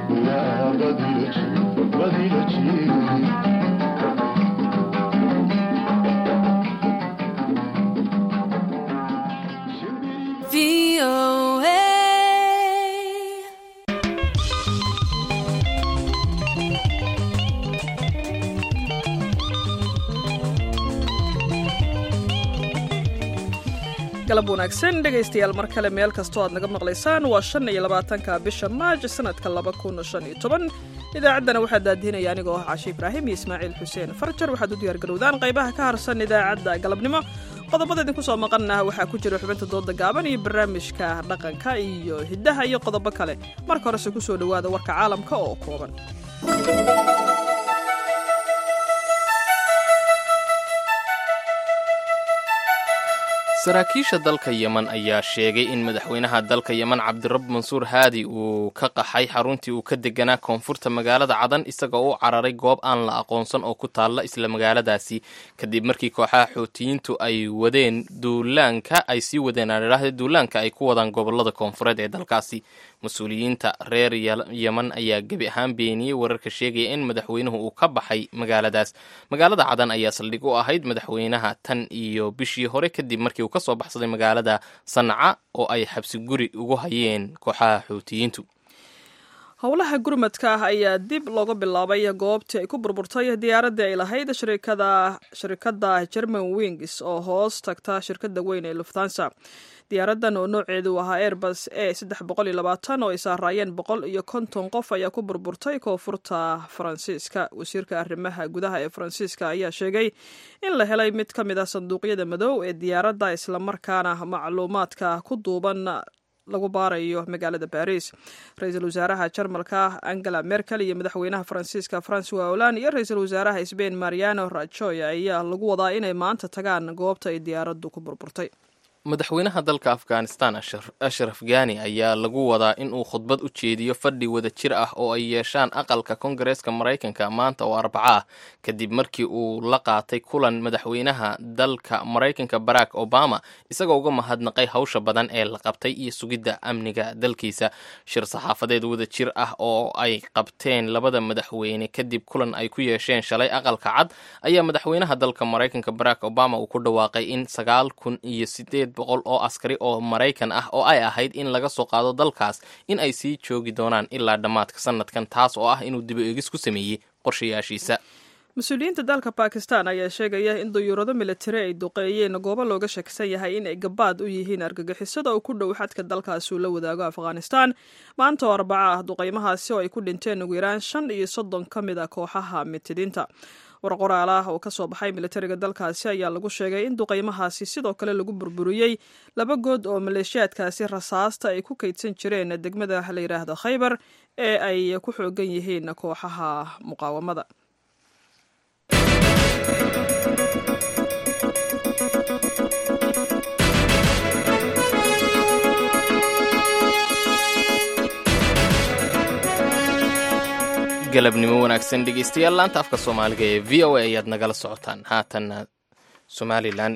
galab wanaagsan dhegaystayaal mar kale meel kastoo aad naga maqlaysaan waa shan iyo labaatanka bisha maaj sanadka laba kun shan iyo toban idaacaddana waxaa daadihinaya anigoo ah caashi ibraahim iyo ismaaciil xuseen farjar waxaad u diyaargarowdaan qaybaha ka harsan idaacadda galabnimo qodobada idinku soo maqanah waxaa ku jira xubinta dooda gaaban iyo barnaamijka dhaqanka iyo hiddaha iyo qodobo kale marka horese ku soo dhowaada warka caalamka oo kooban. saraakiisha dalka yeman ayaa sheegay in madaxweynaha dalka yeman cabdirab mansuur haadi uu ka qaxay xaruntii uu ka deganaa koonfurta magaalada cadan isagoo u cararay goob aan la aqoonsan oo ku taalla isla magaaladaasi kadib markii kooxaha xootiyiintu ay wadeen duulaanka ay sii wadeen aadhaahda duulaanka ay ku wadaan gobolada koonfureed ee dalkaasi. mas-uuliyiinta reer yeman ayaa gebi ahaan beeniyey wararka sheegaya in madaxweynuhu uu ka baxay magaaladaas. magaalada cadan ayaa saldhig u ahayd madaxweynaha tan iyo bishii hore kadib markii uu ka soo baxsaday magaalada sanca oo ay xabsi guri ugu hayeen kooxaha xuutiyiintu. howlaha gurmadka ah ayaa dib looga bilaabay goobtii ay ku burburtay diyaaradii ay lahayd shirkadda German Wings oo hoos tagta shirkadda weyn ee Lufthansa. diyaaradan oo nooceedu ahaa Airbus A saddex boqol iyo labaatan oo ay saarayeen boqol iyo konton qof ayaa ku burburtay koonfurta Faransiiska. wasiirka arrimaha gudaha ee Faransiiska ayaa sheegay in la helay mid ka mid ah sanduuqyada madow ee diyaaradda isla markaana macluumaadka ku duuban lagu baarayo magaalada Paris. ra-iisul wasaaraha Jarmalka Angela Merkel iyo madaxweynaha Faransiiska François Hollande iyo ra-iisul wasaaraha Spain Mariano Rajoy ayaa lagu wadaa inay maanta tagaan goobta ay diyaaraddu ku burburtay. madaxweynaha dalka afghanistan ashraf ghani ayaa lagu wadaa in uu khudbad u jeediyo fadhi wada jir ah oo ay yeeshaan aqalka koongareeska maraykanka maanta oo arbaco ah kadib markii uu la qaatay kulan madaxweynaha dalka maraykanka barack obama isagoo uga mahadnaqay hawsha badan ee la qabtay iyo sugidda amniga dalkiisa. shir saxaafadeed wada jir ah oo ay qabteen labada madaxweyne kadib kulan ay ku yeesheen shalay aqalka cad ayaa madaxweynaha dalka maraykanka barack obama uu ku dhawaaqay in sagaal kun iyo sideed boqol oo askari oo maraykan ah oo ay ahayd in laga soo qaado dalkaas in ay sii joogi doonaan ilaa dhammaadka sanadkan, taas oo ah inuu dib u eegis ku sameeyey qorshayaashiisa. mas-uuliyiinta dalka Pakistan ayaa sheegaya in dayuurado militari ay duqeeyeen goobo looga shakisan yahay in ay gabaad u yihiin argagixisada oo ku dhow xadka dalkaasi uu la wadaago Afghanistan. maanta oo arbaca ah duqeymahaasi oo ay ku dhinteen ugu yaraan shan iyo soddon ka mid ah kooxaha mitidiinta. war qoraal ah oo ka soo baxay militariga dalkaasi ayaa lagu sheegay in duqeymahaasi sidoo kale lagu burburiyey laba good oo maleeshiyaadkaasi rasaasta ay ku kaydsan jireen degmada la yidhaahdo Khaybar ee ay ku xoogan yihiin kooxaha muqaawamada. galabnimo wanaagsan dhegeystayaal, laanta afka soomaaliga ee v o a ayaad nagala socotaan. haatanna somalilan,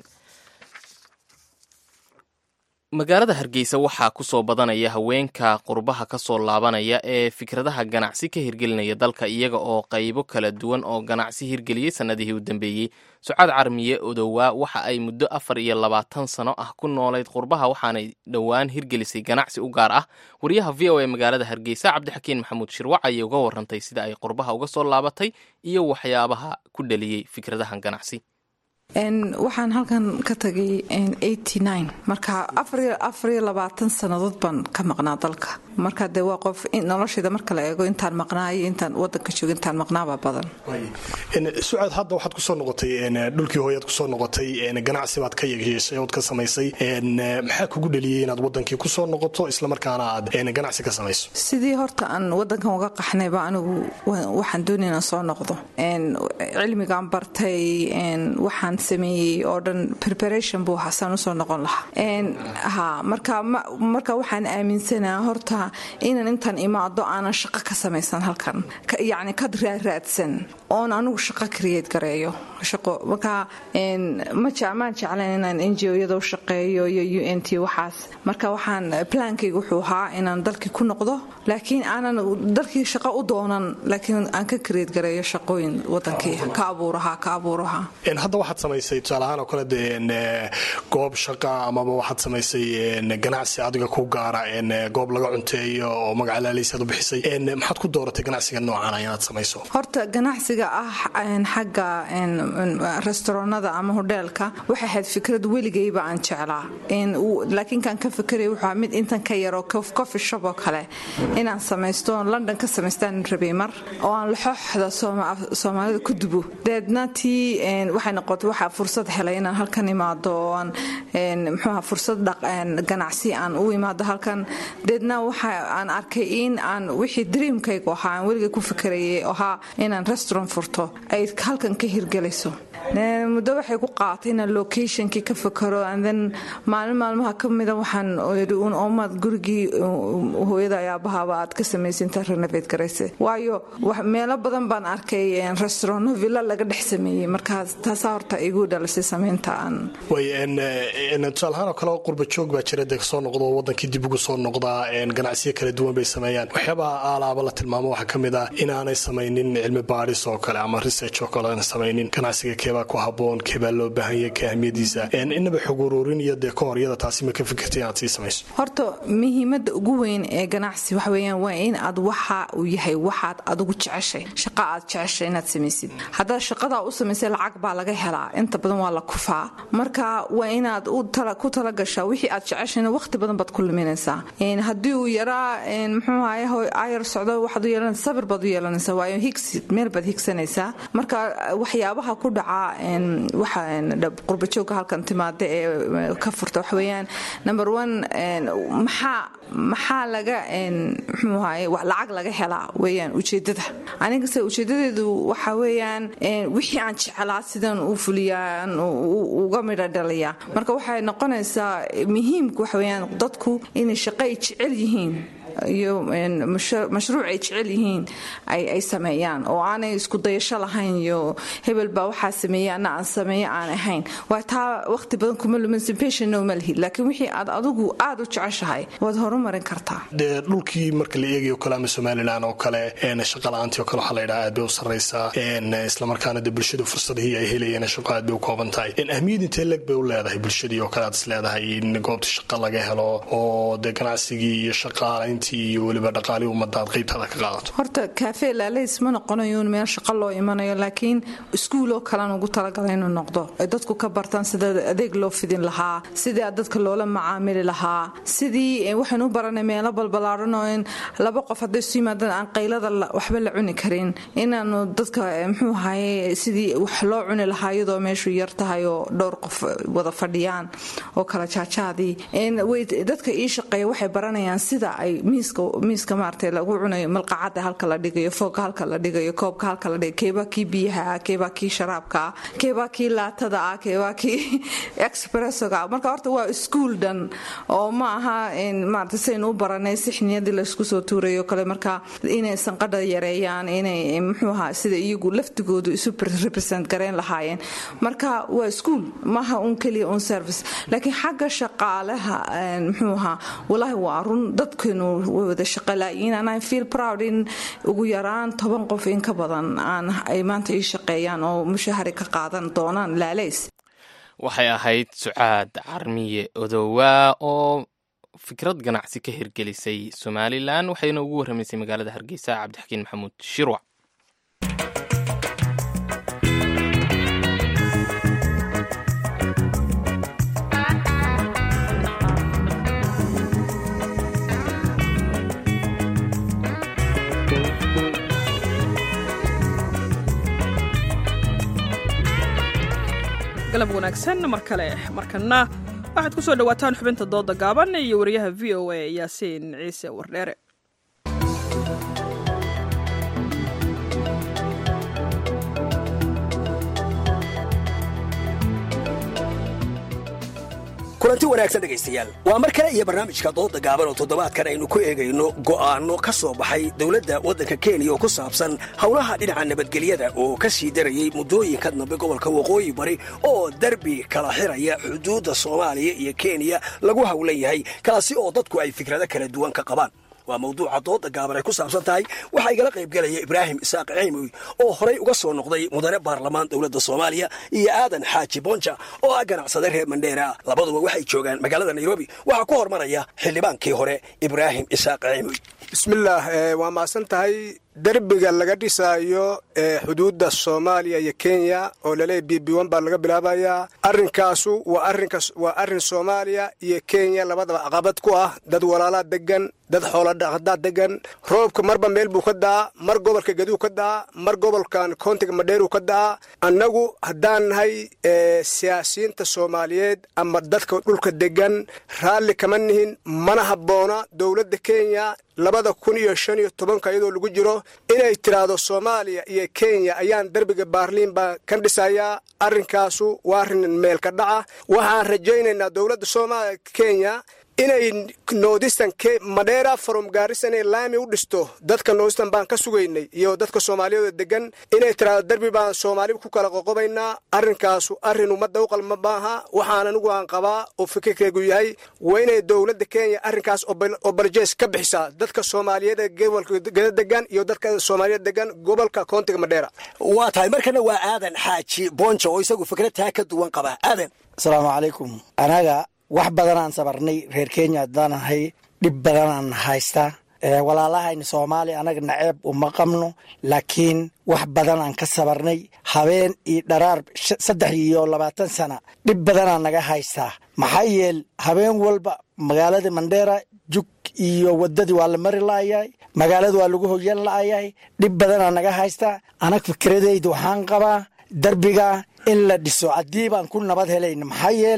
magaalada hargeysa waxaa ku soo badanaya haweenka qurbaha ka soo laabanaya ee fikradaha ganacsi ka hirgelinaya dalka iyaga oo qaybo kala duwan oo ganacsi hirgeliyey sannadihii u dambeeyey. sucaad carmiye odowaa waxa ay muddo afar iyo labaatan sano ah ku noolayd qurbaha waxaanay dhowaan hirgelisay ganacsi u gaar ah. wariyaha v o a magaalada hargeysa cabdixakiin maxamuud shirwac ayay uga warantay sida ay qurbaha uga soo laabatay iyo waxyaabaha ku dhaliyey fikradahan ganacsi. waxaan halkan ka tagay marka afar iyo labaatan sannadood baan ka maqnaa dalka. marka dee waa qof noloshayda marka la eego intaan maqnaayo intaan wadanka joogo intaan maqnaaba badan. sucaad, hadda waxaad kusoo noqotay dhulkii hooyaad kusoo noqotay, ganacsi baad ka yeeshay ood ka samaysay. maxaa kugu dhaliyey inaad wadankii kusoo noqoto islamarkaana aad ganacsi ka samayso? sidii horta aan wadankan uga qaxnayba anigu waxaan doonay inaan soo noqdo. cilmigaan bartay waxaan sameeyey oo dhan preparation buu hasaan usoo noqon lahaa. marka waxaan aaminsanaa horta inaan intaan imaado aanan shaqo ka samaysan halkan, yacni kad raaraadsan oon anigu shaqo create gareeyo. shaqo marka ma jecmaan jeclayn inaan N G O-yada u shaqeeyo iyo U N T waxaas marka waxaan plaankaygu wuxuu ahaa inaan dalkii ku noqdo laakiin aanan dalkii shaqo u doonan laakiin aan ka create gareeyo shaqooyin wadankii ka abuuraha ka abuuraha in hadda waxaad samaysay tusaale ahaan oo kale de goob shaqa ama waxaad samaysay ganacsi adiga ku gaara in goob laga cunteeyo oo magac laaleysa u bixisay in maxaad ku dooratay ganacsiga noocan inaad samayso horta ganacsiga ah xagga restaurantada ama hoteelka waxa ahayd fikrad weligayba aan jeclaa in laakiin kan ka fikiray waxa mid intan ka yaro coffee shop oo kale inaan samaysto London ka samaystaan rabay mar oo aan laxooxda Soomaalida ku dubo deedna tii waxay noqotay waxa fursad helay inaan halkan imaado aan muxuu fursad ganacsi aan u imaado halkan deedna waxa aan arkay in aan wixii dreamkaygu ahaa aan weliga ku fikirayay ahaa inaan restaurant furto ay halkan ka hirgelayso muddo waxay ku qaatay inaan locationkii ka fikiro and then maalin maalmaha ka mid ah waxaan yiri un oomad gurigii hooyada aabahaba aad ka samaysinta renovate gareysay waayo meelo badan baan arkay restaurant villa laga dhex sameeyay markaas taas horta igu dhalisay sameynta aan way in in talhaan oo kale qurba joog baa jira deg soo noqdo wadankii dib ugu soo noqdaa in ganacsiyo kala duwan bay sameeyaan waxyaabaha alaaba la tilmaamo waxa kamid ah inaanay sameeynin cilmi baaris oo kale ama research oo kale aan sameeynin ganacsiga keeba ku haboon keeba loo baahan yahay ka ahmiyadiisa in inaba xog ururin iyo dekooriyada taasi ma ka fikirtay inaad si samayso horta muhiimadda ugu weyn ee ganacsi waxa weeyaan waa in aad waxa uu yahay waxaad adigu jeceshay shaqo aad jeceshay inaad samaysid haddii shaqada u samaysay lacag baa laga helaa inta badan waa la kufaa marka waa inaad u tala ku tala gashaa wixii aad jeceshayna waqti badan baad ku luminaysaa in haddii uu yaraa in muxuu ahaay ayar socdo waxaad u yeelan sabir baad u yeelanaysaa waayo higsi meel baad higsanaysaa marka waxyaabaha ku dhaca in waxa qurba joogga halkan timaada ee ka furta wax weeyaan number one maxaa maxaa laga muxuu ahaay wax lacag laga helaa weeyaan ujeedada aniga se ujeedadeedu waxa weeyaan wixii aan jeclaa sidaan u fuliyaan uga midho dhaliya marka waxay noqonaysaa muhiimku waxa weeyaan dadku inay shaqo jecel yihiin iyo mashruuc ay jecel yihiin ay ay sameeyaan oo aanay isku dayasho lahayn iyo hebel baa waxa sameeyana aan sameeyo aan ahayn waa taa waqti badan kuma luminsan patient no malhi laakiin wixii aad adigu aad u jeceshahay waad horumarin kartaa de dhulkii marka la eegayo kalaama Soomaaliland oo kale een shaqo la'aantii oo kale waxa la yiraahdaa aad bay u sareysaa een isla markaana de bulshada fursadihii ay helayeen shaqo aad bay u kooban tahay in ahmiyadda intee lag bay u leedahay bulshadii oo kale aad is leedahay in goobta shaqo laga helo oo de ganacsigii iyo shaqaalayntii iyo waliba dhaqaale umadaad qaybtada ka qaadato horta cafe laaleys ma noqonayo meel shaqo loo imanayo laakiin iskuul oo kale ugu talagalay inuu noqdo ay dadku ka bartaan sida adeeg loo fidin lahaa sida dadka loola macaamili lahaa sidii waxaan u baranay meelo balbalaaran oo in laba qof haday soo yimaadaan aan qaylada waxba la cuni karin inaanu dadka muxuu ahaay sidii wax loo cuni lahaa iyadoo meeshu yar tahay oo dhowr qof wada fadhiyaan oo kala jaajaadii in way dadka ii shaqeeya waxay baranayaan sida ay miiska miiska maartay lagu cunayo malqacada halka la dhigayo foog halka la dhigayo koobka halka la dhigayo keeba kii biyaha keeba kii sharaabka keeba kii laatada ah keeba kii espressoga marka horta waa school dan oo ma aha in maartay saynu u baranay sixniyadii la isku soo tuurayo kale marka inay sanqadha yareeyaan inay muxuu ahaa sida iyagu laftigoodu isu represent gareen lahaayeen marka waa school maaha un kaliya un service laakiin xagga shaqaalaha muxuu ahaa wallahi waa run dadkeenu wada shaqaalaayeen and I feel proud in ugu yaraan toban qof in ka badan aan ay maanta ii shaqeeyaan oo mushahar ka qaadan doonaan laaleys waxay ahayd Sucaad Carmiye Odowaa oo fikrad ganacsi ka hirgelisay Somaliland waxayna ugu warramaysay magaalada Hargeysa Cabdixakiin Maxamuud Shirwac galab wanaagsan mar kale markana waxaad ku soo dhawaataan xubinta dooda gaaban iyo wariyaha V O A Yaasiin Ciise Wardheere kulanti wanaagsan dhegaystayaal waa mar kale iyo barnaamijka dooda gaaban oo toddobaadkan aynu ku eegayno go'aanno ka soo baxay dowladda waddanka kenya oo ku saabsan howlaha dhinaca nabadgelyada oo ka sii darayey muddooyinka dambe gobolka waqooyi bari oo derbi kala xiraya xuduudda soomaaliya iyo kenya lagu howlan yahay kaasi oo dadku ay fikrado kala duwan ka qabaan waa mawduuca dooda gaaban ay ku saabsan tahay waxaa igala qaybgelaya ibraahim isaaq ceymoy oo horay uga soo noqday mudane baarlamaan dowladda soomaaliya iyo aadan xaaji bonja oo ah ganacsade reer mandheera labaduba waxay joogaan magaalada nairobi waxaa ku hormaraya xildhibaankii hore ibraahim isaaq ceymoy bismillaah waa mahadsan tahay derbiga laga dhisaayo ee xuduudda soomaaliya iyo kenya oo laleeyahy b b n baa laga bilaabayaa arrinkaasu waa arrinkas waa arrin soomaaliya iyo kenya labadaba caqabad ku ah dad walaalaa degan dad xoolodhaqadaa degan roobka marba meel buu ka da'aa mar gobolka gaduu ka da'aa mar gobolkan koontiga madheeruu ka da'aa annagu haddaan nahay siyaasiyiinta soomaaliyeed ama dadka dhulka degan raalli kama nihin mana habboona dowladda kenya labada kun iyo shan iyo tobanka iyadoo lagu jiro inay tiraahdo soomaaliya iyo kenya ayaan derbiga baarliin baa ka dhisayaa arrinkaasu waa arrin meelka dhaca waxaan rajaynaynaa dowladda soomaaliya kenya inay noodistan madheera from gaarisa inay laami u dhisto dadka noodistan baan ka sugaynay iyo dadka soomaaliyeed degan inay tiraahdo derbi baan soomaaliya ku kala qoqobaynaa arrinkaasu arrin ummadda u qalma maaha waxaan anigu aan qabaa oo fikirkaygu yahay waa inay dowladda kenya arrinkaas obaljees ka bixisaa dadka soomaaliyeed ee gobolka gada degan iyo dadka soomaaliyeed degan gobolka koontiga madheera waa tahay markana waa aadan xaaji bonja oo isagu fikrad taa ka duwan qabaa aadan asalaamu calaykum anaga wax badanaan sabarnay reer kenya haddaanahay dhib badanaan haystaa walaalahayna soomaaliya anaga naceeb uma qabno laakiin wax badanaan ka sabarnay habeen iyo dharaar saddex iyo labaatan sana dhib badanaa naga haystaa maxaa yeel habeen walba magaalada mandheera jug iyo waddadii waa la mari la'ayahay magaalada waa lagu hoyan la'ayahay dhib badanaa naga haystaa anag fikradayda waxaan qabaa derbiga in la dhiso haddii baan ku nabad helayna maxaa yeel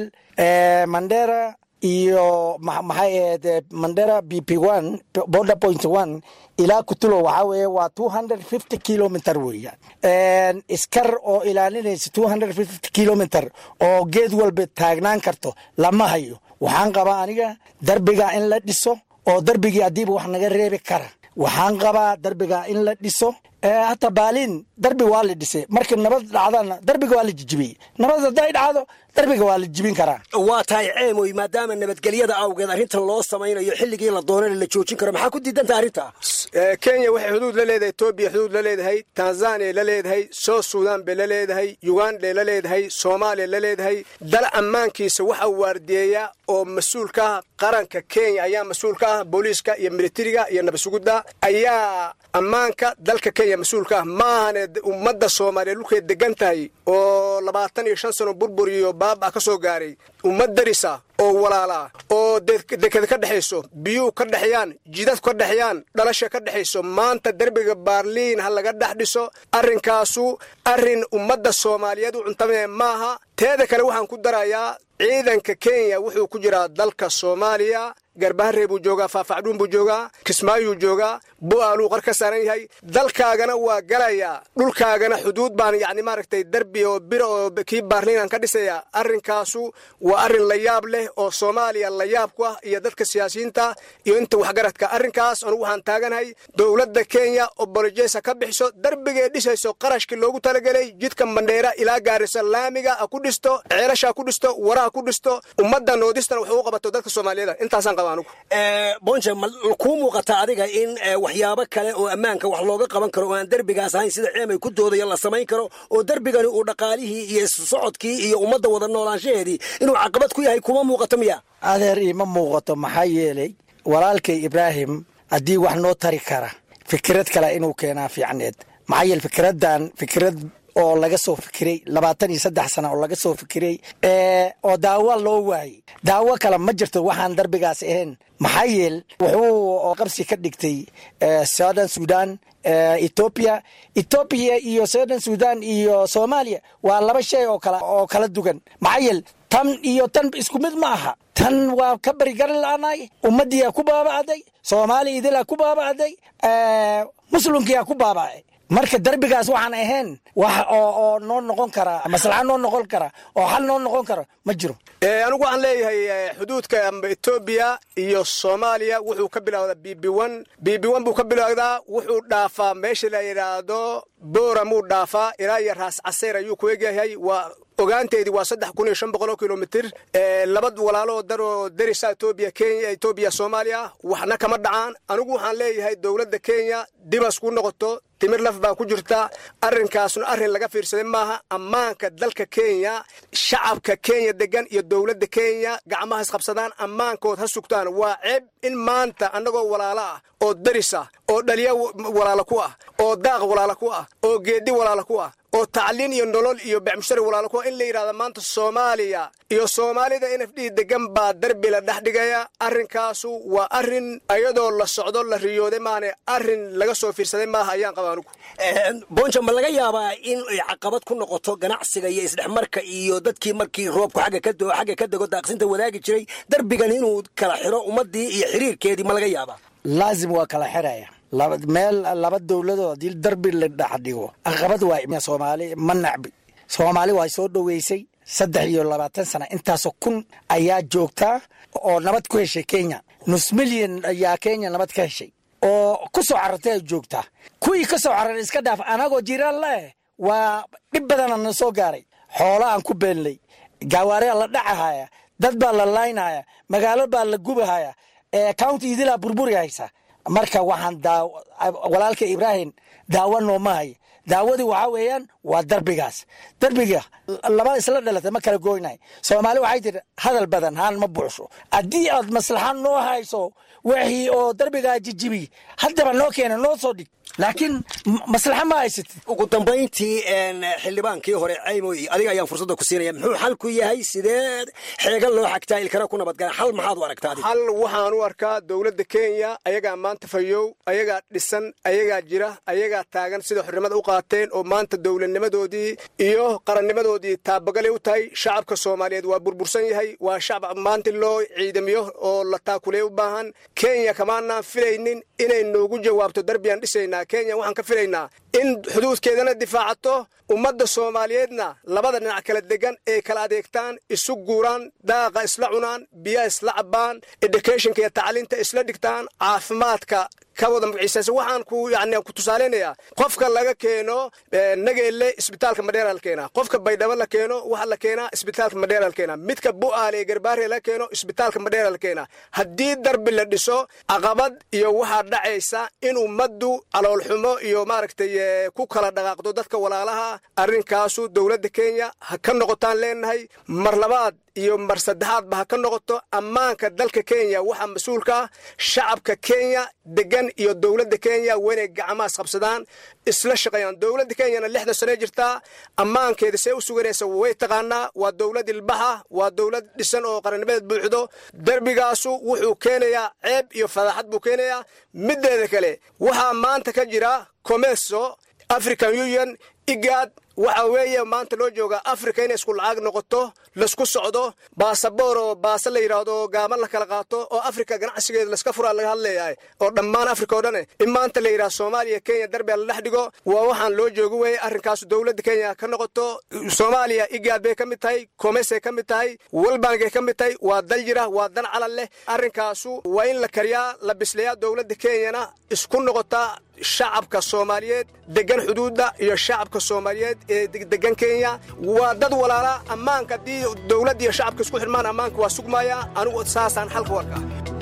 mandera iyo maxay ahayd mandera b p one border point one ilaa kutulo waxaa weeye waa two hundred fifty kilometer weeyaan iskar oo ilaalinaysa two hundred fifty kilometer oo geed walba taagnaan karto lama hayo waxaan qabaa aniga derbiga in la dhiso oo derbigii haddiiba wax naga reebi kara waxaan qabaa derbiga in la dhiso hata baaliin derbi waa la dhisay markii nabad dhacdana derbiga waa la jijibiyey nabad hadday dhacdo derbiga waa la jibin karaa waa tahay ceemoy maadaama nabadgelyada awgeed arrintan loo samaynayo xilligii la doonana la joojin karo maxaa ku diidanta arrinta kenya waxay xuduud la leedahay etoobiya xuduud la leedahay tanzaniya la leedahay south sudan bay la leedahay uganda la leedahay soomaaliya la leedahay dal ammaankiisa waxa waardiyeeya oo mas-uulka ah qaranka kenya ayaa mas-uul ka ah booliiska iyo militariga iyo nabasugudda ayaa ammaanka dalka kenya mas-uulka ah maahane ummadda soomaaliya dhulkay degan tahay oo labaatan iyo shan sano burbur iyo baaba ka soo gaaray ummad darisa oo walaalaa oo dekeda ka dhexayso biyuu ka dhexyaan jidad ka dhexyaan dhalasha ka dhexayso maanta derbiga baarliin ha laga dhex dhiso arrinkaasu arrin ummadda soomaaliyeed u cuntamee maaha teeda kale waxaan ku darayaa ciidanka kenya wuxuu ku jiraa dalka soomaaliya garbaharey buu joogaa faafacdhuun buu joogaa kismaayuu joogaa bu'aaluu qar ka saaran yahay dalkaagana waa galayaa dhulkaagana xuduud baan yacni maaragtay derbi oo bira oo kii baarliinaan ka dhisayaa arrinkaasu waa arrin la yaab leh oo soomaaliya la yaab ku ah iyo dadka siyaasiyiinta iyo inta waxgaradka arrinkaas anugu waxaan taaganahay dowladda kenya oo bolojesa ka bixiso derbigay dhisayso qarashkii loogu talagelay jidka mandheera ilaa gaarisa laamiga ha ku dhisto ceelasha ha ku dhisto waraha ku dhisto ummadda noodistan wuxuu u qabato dadka soomaaliyeed intaasaan bonja ma kuu muuqata adiga in waxyaabo kale oo ammaanka wax looga qaban karo oo aan derbigaas ahayn sida ceemay ku doodaya la samayn karo oo derbigani uu dhaqaalihii iyo socodkii iyo ummadda wada noolaanshaheedii inuu caqabad ku yahay kuma muuqato miya adeer iima muuqato maxaa yeelay walaalkay ibraahim haddii wax noo tari kara fikrad kale inuu keenaa fiicneed maxaa yeele fikraddan fikrad oo laga soo fikiray labaatan iyo saddex sana oo laga soo fikiray oo daawo loo waayey daawo kale ma jirto waxaan derbigaas ahayn maxaa yeel wuxuu qabsi ka dhigtay southern sudan ethiopia ethiopia iyo southern sudan iyo soomaaliya waa laba shay oo kala oo kala duwan maxaa yeel tan iyo tan isku mid ma aha tan waa ka barigaran la'aanay ummaddiyaa ku baaba'day soomaaliya idilaa ku baaba'day muslimkiyaa ku baaba'ay marka derbigaas waxaan ahayn wax oo oo noo noqon kara maslaxa noo noqon kara oo xal noo noqon kara ma jiro anigu waxaan leeyahay xuduudka Ethiopia iyo Soomaaliya wuxuu ka bilowdaa B B one B B one buu ka bilowdaa wuxuu dhaafaa meesha la yiraahdo Booramuu dhaafaa ilaa iyo Raas Caseer ayuu ku eegyahay waa ogaanteedii waa saddex kun iyo shan boqol kiiloomitir laba walaalo daro darisa Ethiopia Kenya Ethiopia Soomaaliya waxna kama dhacaan anigu waxaan leeyahay dawladda Kenya dibas ku noqoto timir laf baa ku jirta arrinkaasna arrin laga fiirsaday maaha ammaanka dalka Kenya shacabka Kenya degan iyo dawladda Kenya gacmaha is qabsadaan ammaankood ha sugtaan waa ceeb in maanta anagoo walaalo ah oo darisa oo dhaliya walaalo ku ah oo daaq walaalo ku ah oo geedi walaalo ku ah oo tacliin iyo nolol iyo bacmushari walaalo ku in la yiraahdo maanta Soomaaliya iyo Soomaalida N F D degan baa darbi la dhaxdhigaya arrinkaasu waa arrin ayadoo la socdo la riyooday maana arrin laga soo fiirsaday maaha ayaan qabaa anigu bonja ma laga yaabaa in ay caqabad ku noqoto ganacsiga iyo isdhexmarka iyo dadkii markii roobku xagga ka doo xagga ka dago daaqsinta wadaagi jiray darbigan inuu kala xiro ummadii iyo xiriirkeedii ma laga yaabaa laazim waa kala xiraya laba meel laba dawladood dil darbi la dhaxdhigo aqabad waa Soomaali ma nacbi Soomaali way soo dhaweysay saddex iyo labaatan sano intaas kun ayaa joogta oo nabad ku heshay Kenya nus milyan ayaa Kenya nabad ka heshay oo ku soo carartay joogta kuwii ka soo carar iska dhaaf anagoo jiraan leh waa dib badan aan soo gaaray xoolo aan ku beenlay gawaari la dhacaya dad baa la laynaya magaalo baa la gubahaya ee county idila burburi haysa marka waxaan daaw walaalka Ibrahim daawano maay daawadi waxa weeyaan waa darbigaas darbiga laba isla dhalatay ma kala gooynay Soomaali waxay tir hadal badan haan ma buuxsho adii aad maslaxan noo hayso wixii oo darbiga jijibi hadaba noo keenay noo soo dhig laakiin maslaxa ma haysid ugu dambeyntii een xildhibaankii hore Aymoy adiga ayaan fursad ku siinaya muxuu xal ku yahay sidee xeegan loo xagtaa ilkara ku nabad gal xal maxaad u aragtaa hal waxaan u arkaa dawladda Kenya ayaga maanta fayow ayaga dhisan ayaga jira ayaga taagan sida xurrimada u qaateen oo maanta dawladnimadoodii iyo qarannimadoodii taabagalay u tahay shacabka Soomaaliyeed waa burbursan yahay waa shacab maanta loo ciidamiyo oo la taakulay u baahan Kenya kamaana filaynin inay noogu jawaabto darbiyan dhisayna Kenya waxaan ka filaynaa in xuduudkeedana difaacato ummadda Soomaaliyeedna labada dhinac kala degan ee kala adeegtaan isu guuraan daaqa isla cunaan biyo isla cabaan educationka iyo tacliinta isla dhigtaan caafimaadka ka wada magaciisa waxaan ku yaani ku tusaaleynayaa qofka laga keeno nageelle isbitaalka Madeira la keena qofka Baydhabo la keeno waxa la keena isbitaalka Madeira la keena midka Bu'aale Garbaare la keeno isbitaalka Madeira la keena hadii darbi la dhiso aqabad iyo waxa dhacaysa in ummaddu alool xumo iyo maaragtay ku kala dhaqaaqdo dadka walaalaha arrinkaasu dawladda Kenya ha ka noqotaan leenahay mar labaad iyo mar saddexaad ba ka noqoto ammaanka dalka Kenya waxa mas'uulka shacabka Kenya degan iyo dawladda Kenya weynay gacmaha qabsadaan isla shaqeeyaan dawladda Kenya lixdan sano jirta ammaankeeda say u suganaysa way taqaanaa waa dawlad ilbaha waa dawlad dhisan oo qarannimeed buuxdo darbigaasu wuxuu keenayaa ceeb iyo fadaxad buu keenayaa mideeda kale waxa maanta ka jira Commerce African Union igad waxa weeye maanta loo jooga Afrika inay isku lacag noqoto la isku socdo baasaboor oo baasa la yiraahdo gaaman la kala qaato oo Afrika ganacsigeeda la iska furo laga hadlayaa oo dhammaan Afrika oo dhan in maanta la yiraahdo Soomaaliya Kenya darbi la dhaxdhigo waa waxaan loo joogo way arrinkaas dawladda Kenya ka noqoto Soomaaliya igad bay kamid tahay Commerce kamid tahay World Bank kamid tahay waa dal jira waa dan calal leh arrinkaas waa in la kariyaa la bisleeyaa dawladda Kenyana isku noqota shacabka Soomaaliyeed degan xuduudda iyo shacabka Soomaaliyeed ee degan Kenya waa dad walaala ammaanka dii dawladda iyo shacabka isku xirmaan ammaanka waa sugmaya anigu saasan xalka warka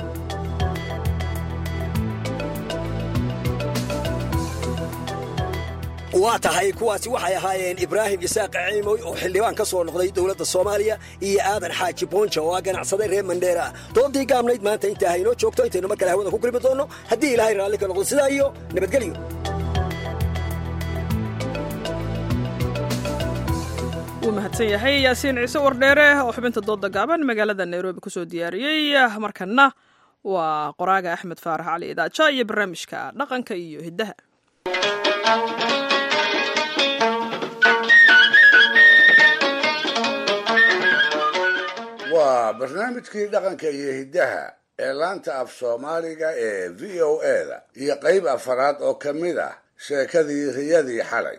waa tahay kuwaasi waxay ahaayeen Ibrahim Isaaq Aymoy oo xildhibaan ka soo noqday dawladda Soomaaliya iyo Aadan Xaaji Bonja oo ganacsaday reer Mandera doodii gaabnayd maanta inta hayno joogto intaynu markale hawada ku kulmi doono haddii Ilaahay raalli ka noqdo sidaa iyo nabadgelyo wuu mahadsan yahay Yaasiin Ciise Wardheere oo xubinta dooda gaaban magaalada Nairobi ku soo diyaariyay markana waa qoraaga Axmed Faarax Cali Idaaja iyo barnaamijka dhaqanka iyo hidaha waa barnaamijkii dhaqanka iyo hidaha ee laanta af Soomaaliga ee V O A da iyo qayb afaraad oo kamid ah sheekadii riyadii xalay.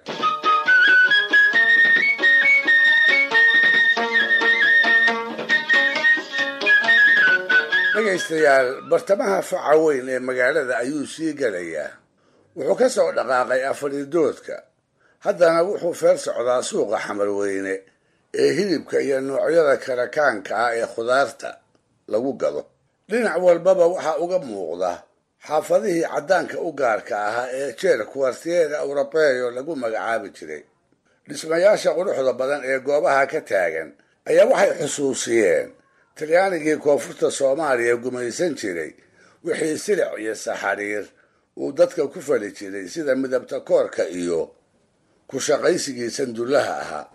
dhegaystayaal, bartamaha faca weyn ee magaalada ayuu sii gelayaa. wuxuu ka soo dhaqaaqay afaridoodka, haddana wuxuu feer socdaa suuqa Xamarweyne ee hilibka iyo noocyada karakaanka ah ee khudaarta lagu gado. dhinac walbaba waxaa uga muuqda xaafadihii caddaanka u gaarka ahaa ee jeer kuwartiyeeda Eurobeyo lagu magacaabi jiray. dhismayaasha quruxda badan ee goobaha ka taagan ayaa waxay xusuusiyeen talyaanigii koonfurta Soomaaliya gumaysan jiray wixii silic iyo saxariir uu dadka ku fali jiray sida midabta koorka iyo ku shaqaysigii sandullaha ahaa.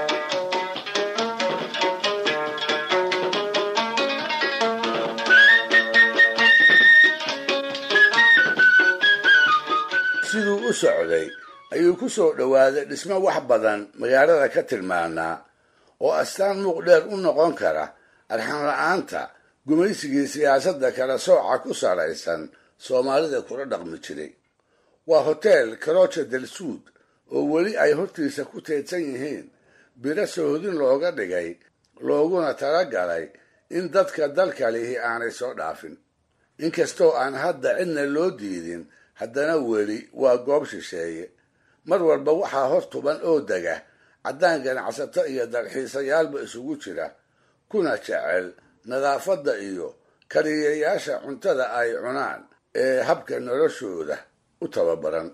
siduu u socday ayuu ku soo dhowaaday dhismo wax badan magaalada ka tilmaanaa oo astaan muuq dheer u noqon kara arxan la-aanta gumaysigii siyaasadda kala sooca ku salaysan Soomaalida kula dhaqmi jiray. waa hotel Croce del Sud oo weli ay hortiisa ku teedsan yihiin biro sohodin looga dhigay, looguna talagalay in dadka dalka lihi aanay soo dhaafin. inkastoo aan hadda cidna loo diidin, haddana weli waa goob shisheeye. mar walba waxaa hor tuban oo dega caddaan ganacsato iyo dalxiisayaalba isugu jira, kuna jecel nadaafadda iyo kariyayaasha cuntada ay cunaan ee habka noloshooda u tababaran.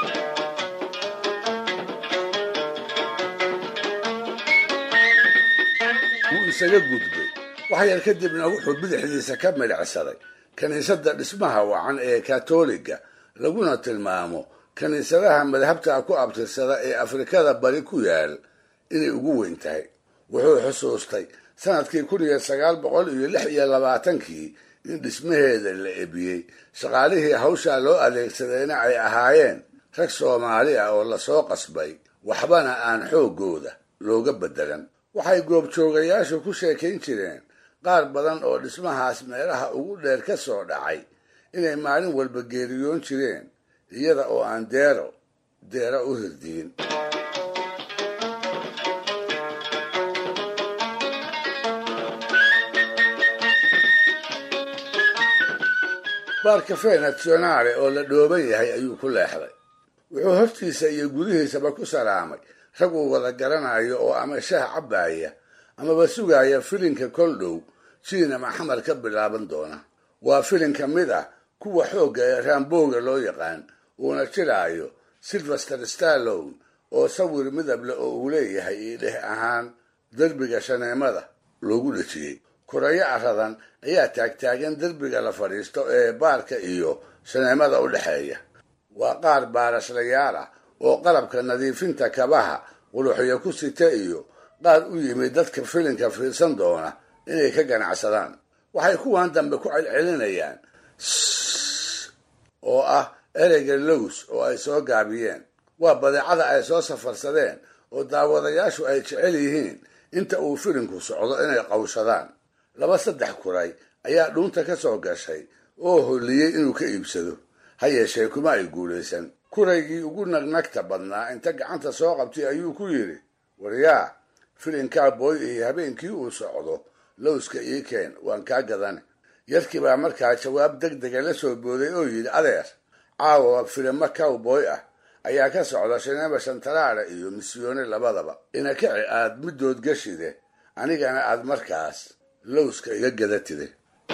wuu isaga gudbay wax yar kadibna wuxuu bidixdiisa ka midhacsaday kiniisadda dhismaha wacan ee katoliga, laguna tilmaamo kiniisadaha madhabta ku abtirsada ee Afrikada bari ku yaal inay ugu weyn tahay. wuxuu xusuustay sanadkii kun iyo sagaal boqol iyo lix iyo labaatankii in dhismaheeda la ebiyey, shaqaalihii hawshaa loo adeegsadayna ay ahaayeen rag Soomaali ah oo lasoo qasbay, waxbana aan xoogooda looga bedelan. waxay goobjoogayaashu ku sheekayn jireen qaar badan oo dhismahaas meelaha ugu dheer ka soo dhacay inay maalin walba geeriyoon jireen iyada oo aan deero deero u hirdiin. baar Cafe Nazionale oo la dhooban yahay ayuu ku leexday. wuxuu hortiisa iyo gudihiisaba ku salaamay rag uu wada garanayo oo ama shaah cabbaaya amaba sugaya filinka kol dhow Jiina Maxamed ka bilaaban doona. waa filin ka mid ah kuwa xoogga ee Ramboga loo yaqaan, uuna jiraayo Sylvester Stallone oo sawir midab leh oo uu leeyahay idheh ahaan derbiga shaneemada loogu dhejiyey. kurayo aradan ayaa taagtaagan derbiga la fadhiisto ee baarka iyo shaneemada u dhexeeya. waa qaar baaraslayaal ah oo qalabka nadiifinta kabaha quluxyo ku sita iyo qaar u yimid dadka filinka fiirsan doona inay ka ganacsadaan. waxay kuwan dambe ku celcelinayaan oo ah ereyga lows oo ay soo gaabiyeen. waa badeecada ay soo safarsadeen oo daawadayaashu ay jecel yihiin inta uu filinku socdo inay qawshadaan. laba saddex kuray ayaa dhuunta ka soo gashay oo holliyey inuu ka iibsado, ha yeeshee kuma ay guulaysan. kuraygii ugu nagnagta badnaa inta gacanta soo qabtay ayuu ku yidhi, waryaa, filinkaa booy iyo habeenkii uu socdo lowska ii keen, waan kaa gadane. yarkii baa markaa jawaab deg dega la soo booday oo yidhi, adeer, caawa filimo cowboy ah ayaa ka socda Shineema Shantaraale iyo Missione labadaba. ina kici aad middood gashide, anigana aad markaas lowska iga gadatide.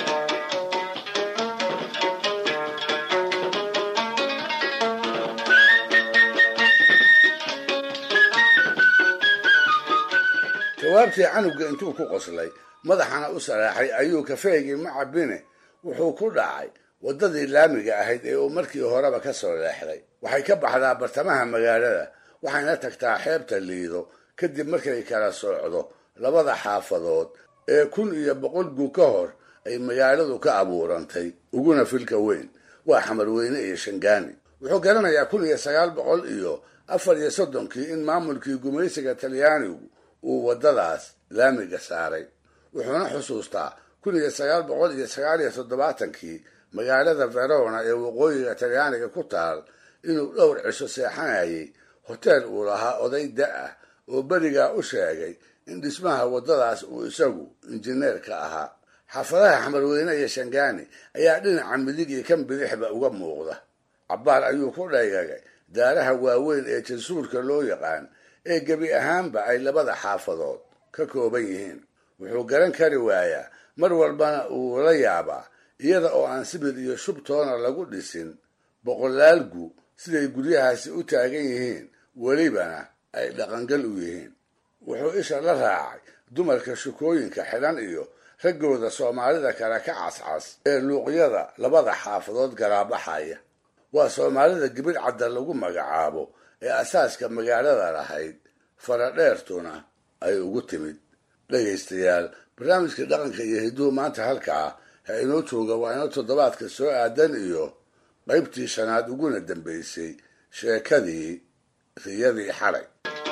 jawaabtii canuga intuu ku qoslay madaxana u saraaxay ayuu kafeegii ma cabbine wuxuu ku dhacay waddadii laamiga ahayd ee uu markii horeba ka soo leexday. waxay ka baxdaa bartamaha magaalada, waxayna tagtaa xeebta Liido kadib markay kala soocdo labada xaafadood ee kun iyo boqol gu ka hor ay magaaladu ka abuurantay, uguna filka weyn waa Xamarweyne iyo Shangaani. wuxuu garanayaa kun iyo sagaal boqol iyo afar iyo soddonkii in maamulkii gumaysiga Talyaanigu uu waddadaas laamiga saaray. wuxuuna xusuustaa kun iyo sagaal boqol iyo sagaal iyo toddobaatankii magaalada Verona ee waqooyiga Talyaaniga ku taal inuu dhowr cisho seexanayay hoteel uu lahaa oday da-ah oo berigaa u sheegay in dhismaha waddadaas uu isagu injineerka ahaa. xaafadaha xamarweyne iyo shangaani ayaa dhinaca midig iyo kan bidixba uga muuqda. cabbaar ayuu ku dhaygagay daaraha waaweyn ee jansuurka loo yaqaan ee gebi ahaanba ay labada xaafadood ka kooban yihiin. wuxuu garan kari waayaa mar walbana uu la yaabaa iyada oo aan sibir iyo shubtoona lagu dhisin boqolaal gu siday guryahaasi u taagan yihiin welibana ay dhaqangal u yihiin. wuxuu isha la raacay dumarka shukooyinka xidhan iyo raggooda soomaalida kale ka cascas ee luuqyada labada xaafadood garaabaxaya. waa soomaalida gibir cadda lagu magacaabo ee asaaska magaalada lahayd faradheertuna ay ugu timid. dhegaystayaal, barnaamijka dhaqanka iyo hidduhu maanta halkaa ha inoo jooga. waa inoo toddobaadka soo aadan iyo qaybtii shanaad uguna dambaysay sheekadii riyadii xalay.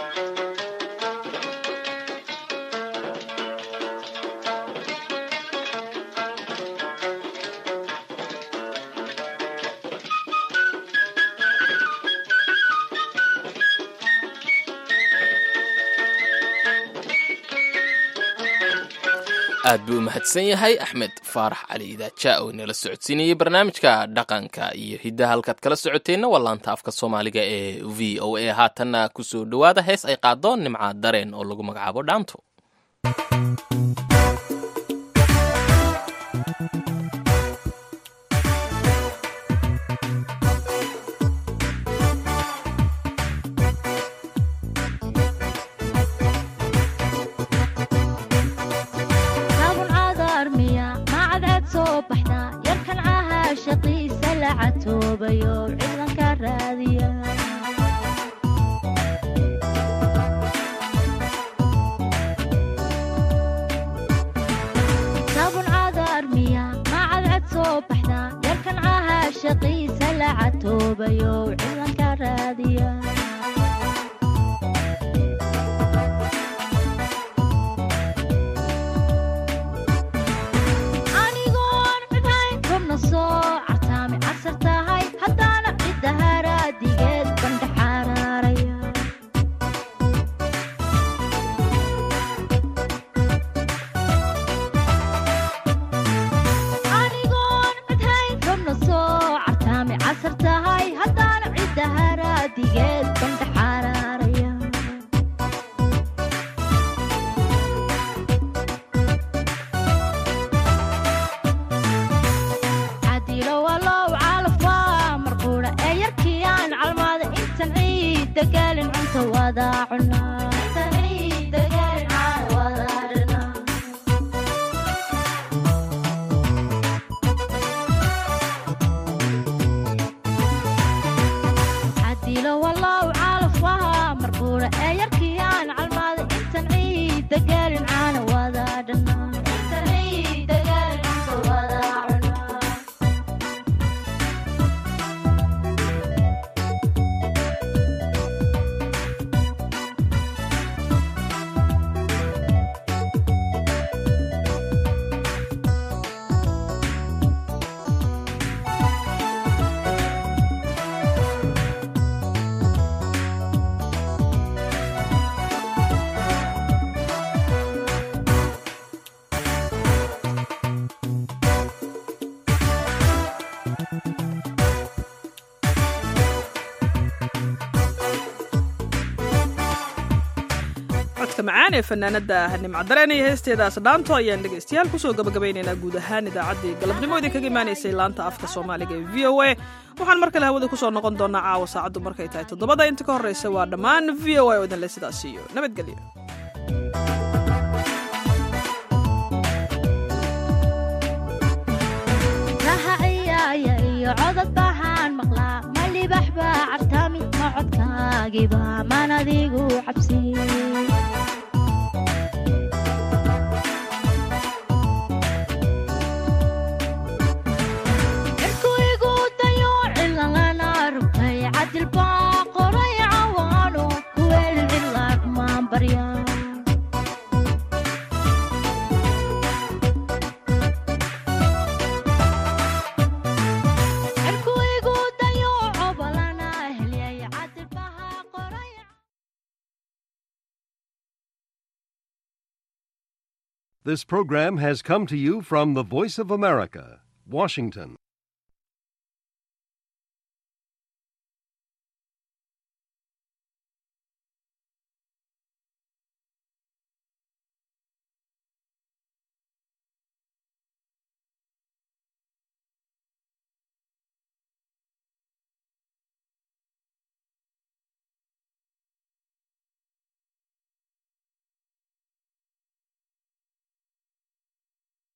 aad buu u mahadsan yahay axmed faarax cali idaaja oo inala socodsiinayay barnaamijka dhaqanka iyo hiddaha. halkaad kala socoteenna waa laanta afka soomaaliga ee v o a. haatanna kusoo dhowaada hees ay qaado nimca dareen oo lagu magacaabo dhaanto. macaan ee fanaanada nimca dareen iyo heesteedaas dhaanto ayaan dhegaystayaal kusoo gabagabaynaynaa guud ahaan idaacaddii galabnimo idin kaga imaanaysay laanta afka soomaaliga ee v o a. waxaan mar kale hawada kusoo noqon doonaa caawa saacaddu markay tahay toddobada. inta ka horreysa waa dhammaan v o a oo idin le sidaas iyo nabadgelyo. codad baaxaan maqlaa malibax baa cartaami ma codkaagiba maan adigu cabsi cirku igu dayo cilalana rugtay cadil baa qoray cawaano kuweel cilaad maan barya cirku igu dayo cobalana This program has come to you from the Voice of America, Washington.